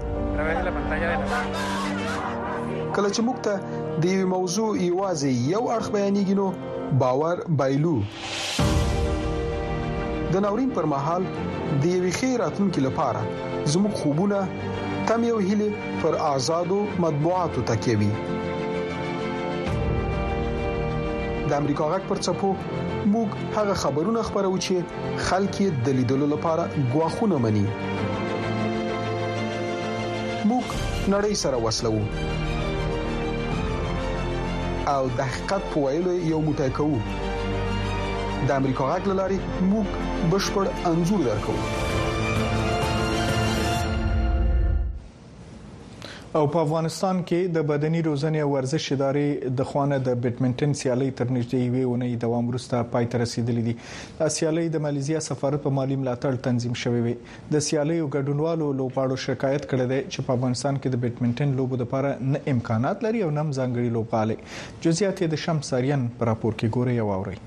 کله چې موږ ته د یو موضوع یوازې یو اړخ بیانېږي نو باور بایلو. د ناورین پر مهال د یوې ښې راتلونکې لپاره زموږ خوبونه تم یو هیله پر آزادو مطبوعاتو تکیوي. د امریکا غږ پر څپو موږ هغه خبرونه خبرو چې خلک د لیدلو لپاره غواخونه مني. موږ نړۍ سره وصلو او د حقیقت په ویلو یو موټی کوو. د امریکا غږ لاري موږ بشپړ انځور درکو. او په افغانستان کې د بدني روزنې او ورزش ادارې د خوانه د بیډمنټن سیالي تر نږدې یوې اونۍ دوام وروسته پای ته رسیدلې دي. د سیالي د مالیزیا سفارت په مالی ملاتړ تنظیم شوې وي. د سیالي او ګډونوالو لوبغاړو شکایت کړی دی چې په افغانستان کې د بیډمنټن لوبو لپاره نه امکانات لري او نه ځانګړي لوبغاړي. جزئیات د شمس ساریان پر راپور کې ګوري او اوري.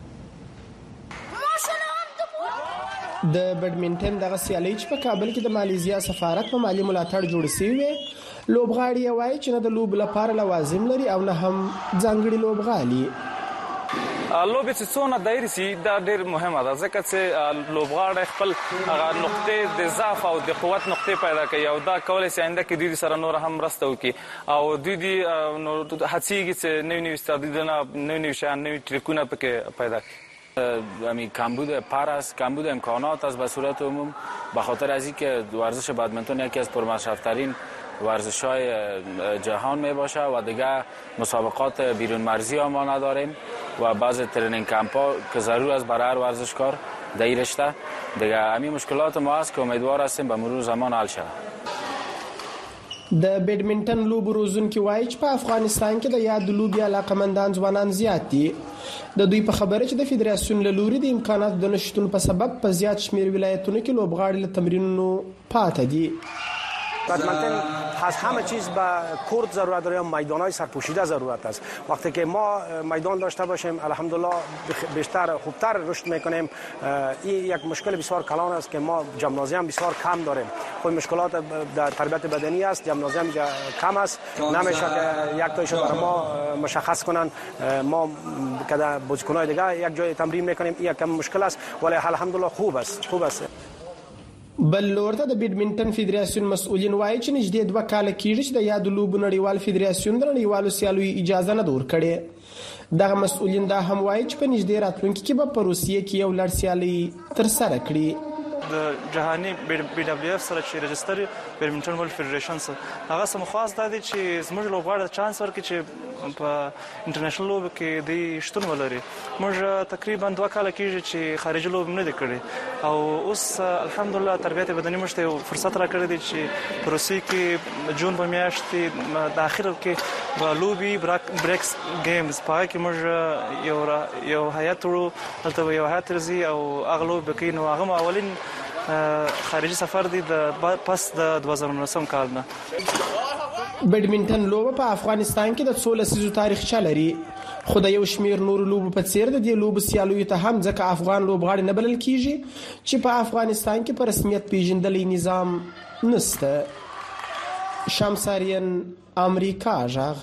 د بیډمنټن دغه سیالي چې په کابل کې د مالیزیا سفارت په مالی ملاتړ جوړ شوی لوبغاړي وایي چې نه د لوب لپاره لوازم لري او نه هم ځانګړي لوبغالي. لوبې چې څونه دایره سي دا ډېر مهمه ده ځکه چې لوبغاړي خپل هغه نقطې د ضعف او د قوت نقطې پیدا کوي او دا کولای شي آینده کې دوی سره نور هم مرسته وکړي او دوی دي نو هڅېږي چې نوې نوې استعدادونه نوې نوې شیان نوې ټریکونه پکې پیدا کړي. امی کمبود پاراس کمبود امکانات از به صورت عموم به خاطر از اینکه ورزش بادمنتون یکی از پرمصرف‌ترین ورزش‌های جهان می باشه و دیگه مسابقات بیرون مرزی هم ما نداریم و بعض ترینینگ کمپ‌ها که ضرور است برای هر ورزشکار در این رشته دیگه همین مشکلات ما است که امیدوار هستیم به مرور زمان حل شود. د بیډمنټن لوبو روزونکي وایي چې په افغانستان کې د یاد لوبي علاقمندان ځوانان زیات دي. د دوی په خبره چې د فدراسیون له لوري د امکاناتو د نشټون په سبب په زیات شمیر ولایتونو کې لوبغاړي له تمرینونو پاتې دي. بادمنتن از همه چیز به کورت ضرورت داره، میدان‌های سرپوشیده ضرورت است. وقتی که ما میدان داشته باشیم الحمدلله بیشتر خوبتر رشد میکنیم. این یک مشکل بسیار کلان است که ما جمنازیم بسیار کم داریم. خود مشکلات در تربیت بدنی است، جمنازیم کم است، نمیشه که یک تایشو برای ما مشخص کنن. ما که در بازیکن‌های دیگه یک جای تمرین میکنیم، این یک مشکل است ولی الحمدلله خوب است خوب است. بل لورته د بیډمنټن فدراسیون مسؤلین وایي چې نږدې دوه کال کېږي چې د یاد لوبو نړیوال فدراسیون د نړیوالو سیالیو اجازه نه ورکړي. دغه مسؤلین دا هم وایي چې په نږدې راتلونکي کې به په روسیې کې یو لړ سیالي ترسره کړي. د جهاني بي دبليو اف سره چې رجستر بیډمنټن ورلد فدریشن سره هغه سم خاص ده چې زموږ لوبغاړي چانس ورکړي چې په انټرنیشنل لوب کې د شتون ولري. موږ تقریبا دوه کال کېږي چې خارجي لوب نه دي کړی او اوس الحمدلله تربیت بدني موږ ته فرصت راکړی دی چې په روسیې کې جون په میاشت د اخر کې په لوبي بریکس گیمز پای کې موږ یو یو هیات ورو البته یو هیات رزي او اغلب کې نو هغه اولین خارجي سفر دی د پس د دوه زره نولسم کال نه. بیډمنټن لوبه په افغانستان کې د څو لسیزو تاریخ چلري خو د یو شمیر نور لوبو په څیر د دې لوبو سیالیو ته هم ځکه افغان لوبغاړي نه بلل کیږي چې په افغانستان کې په رسمیت پیژندلې نظام نشته. شمسارین امریکا ژغ.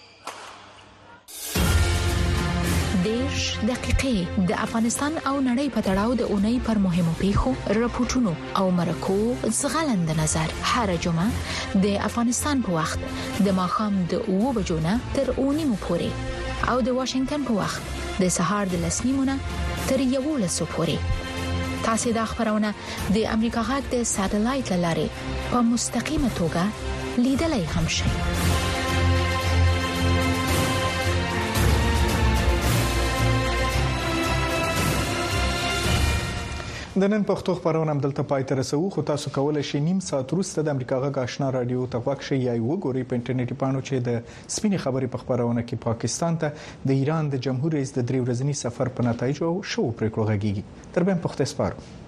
دیش دقیقې د افغانستان او نړۍ په تړاو د اونۍ پر مهمو پیښو راپورټونو او مرکو زغلند نظر هر جمعه د افغانستان په وخت د ماښام د اوو بجو نه تر اوو نیمو پورې او د واشنگټن په وخت د سهار د لس نیمو نه تر یوولسو پورې. تاسو د خبرونه د امریکا غږ د ساتلایت لارې په مستقیمه توګه لیدلای هم شئ. د نن پښتو خبرونه هم دلته پای ته رسو، خو تاسو کولای شئ نیم ساعت وروسته د امریکا غږ آشنا رادیو ته غوږ شئ یا وګورئ په انټرنیټي پاڼو چې د سپینې خبرې په خبرونه کې پاکستان ته د ایران د جمهور رئیس د درې ورځني سفر په نتایج او شو پریکړو غږیږي. تر بیا پښتو سپارو.